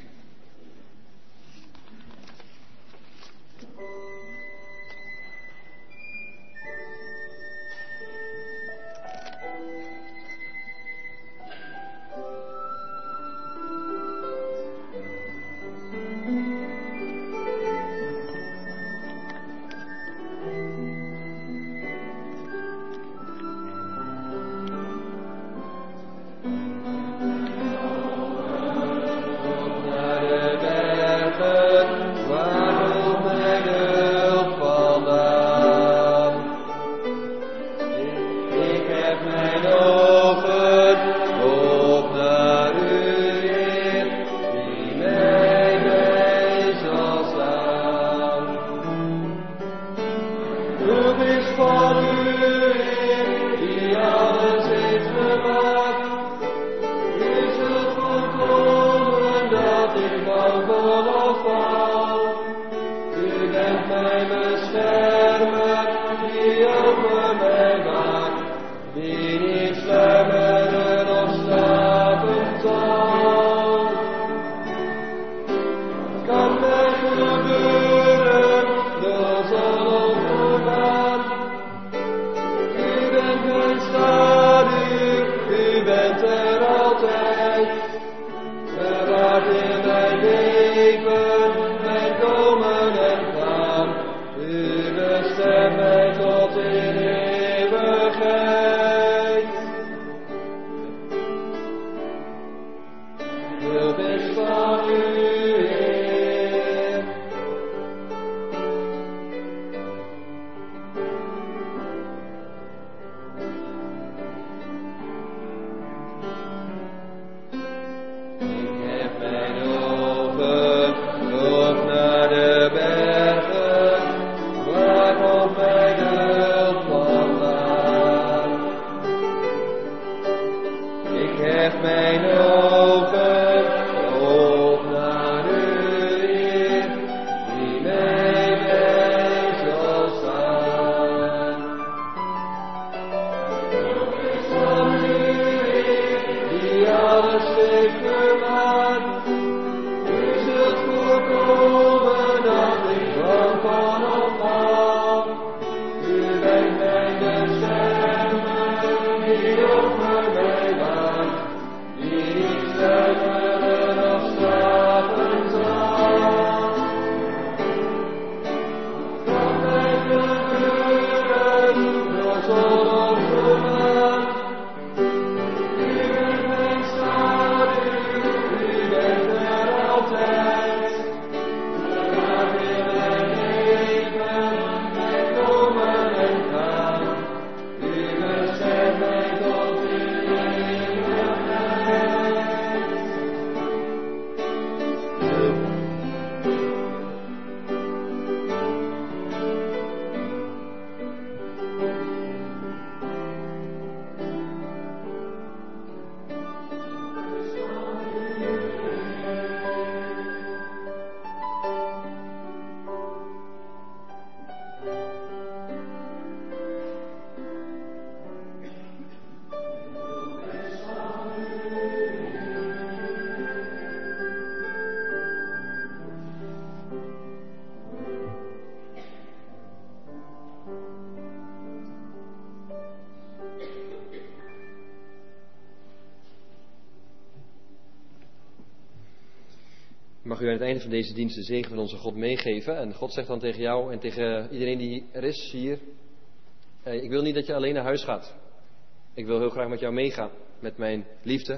Mag u aan het einde van deze dienst de zegen van onze God meegeven. En God zegt dan tegen jou en tegen iedereen die er is hier. Eh, ik wil niet dat je alleen naar huis gaat. Ik wil heel graag met jou meegaan. Met mijn liefde.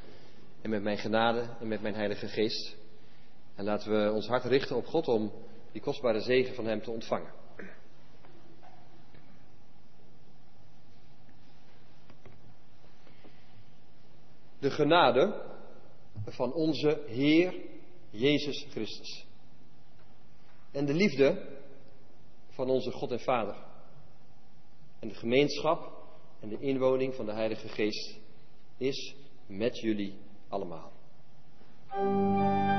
En met mijn genade. En met mijn Heilige Geest. En laten we ons hart richten op God om die kostbare zegen van hem te ontvangen. De genade van onze Heer Jezus Christus. En de liefde van onze God en Vader. En de gemeenschap en de inwoning van de Heilige Geest is met jullie allemaal.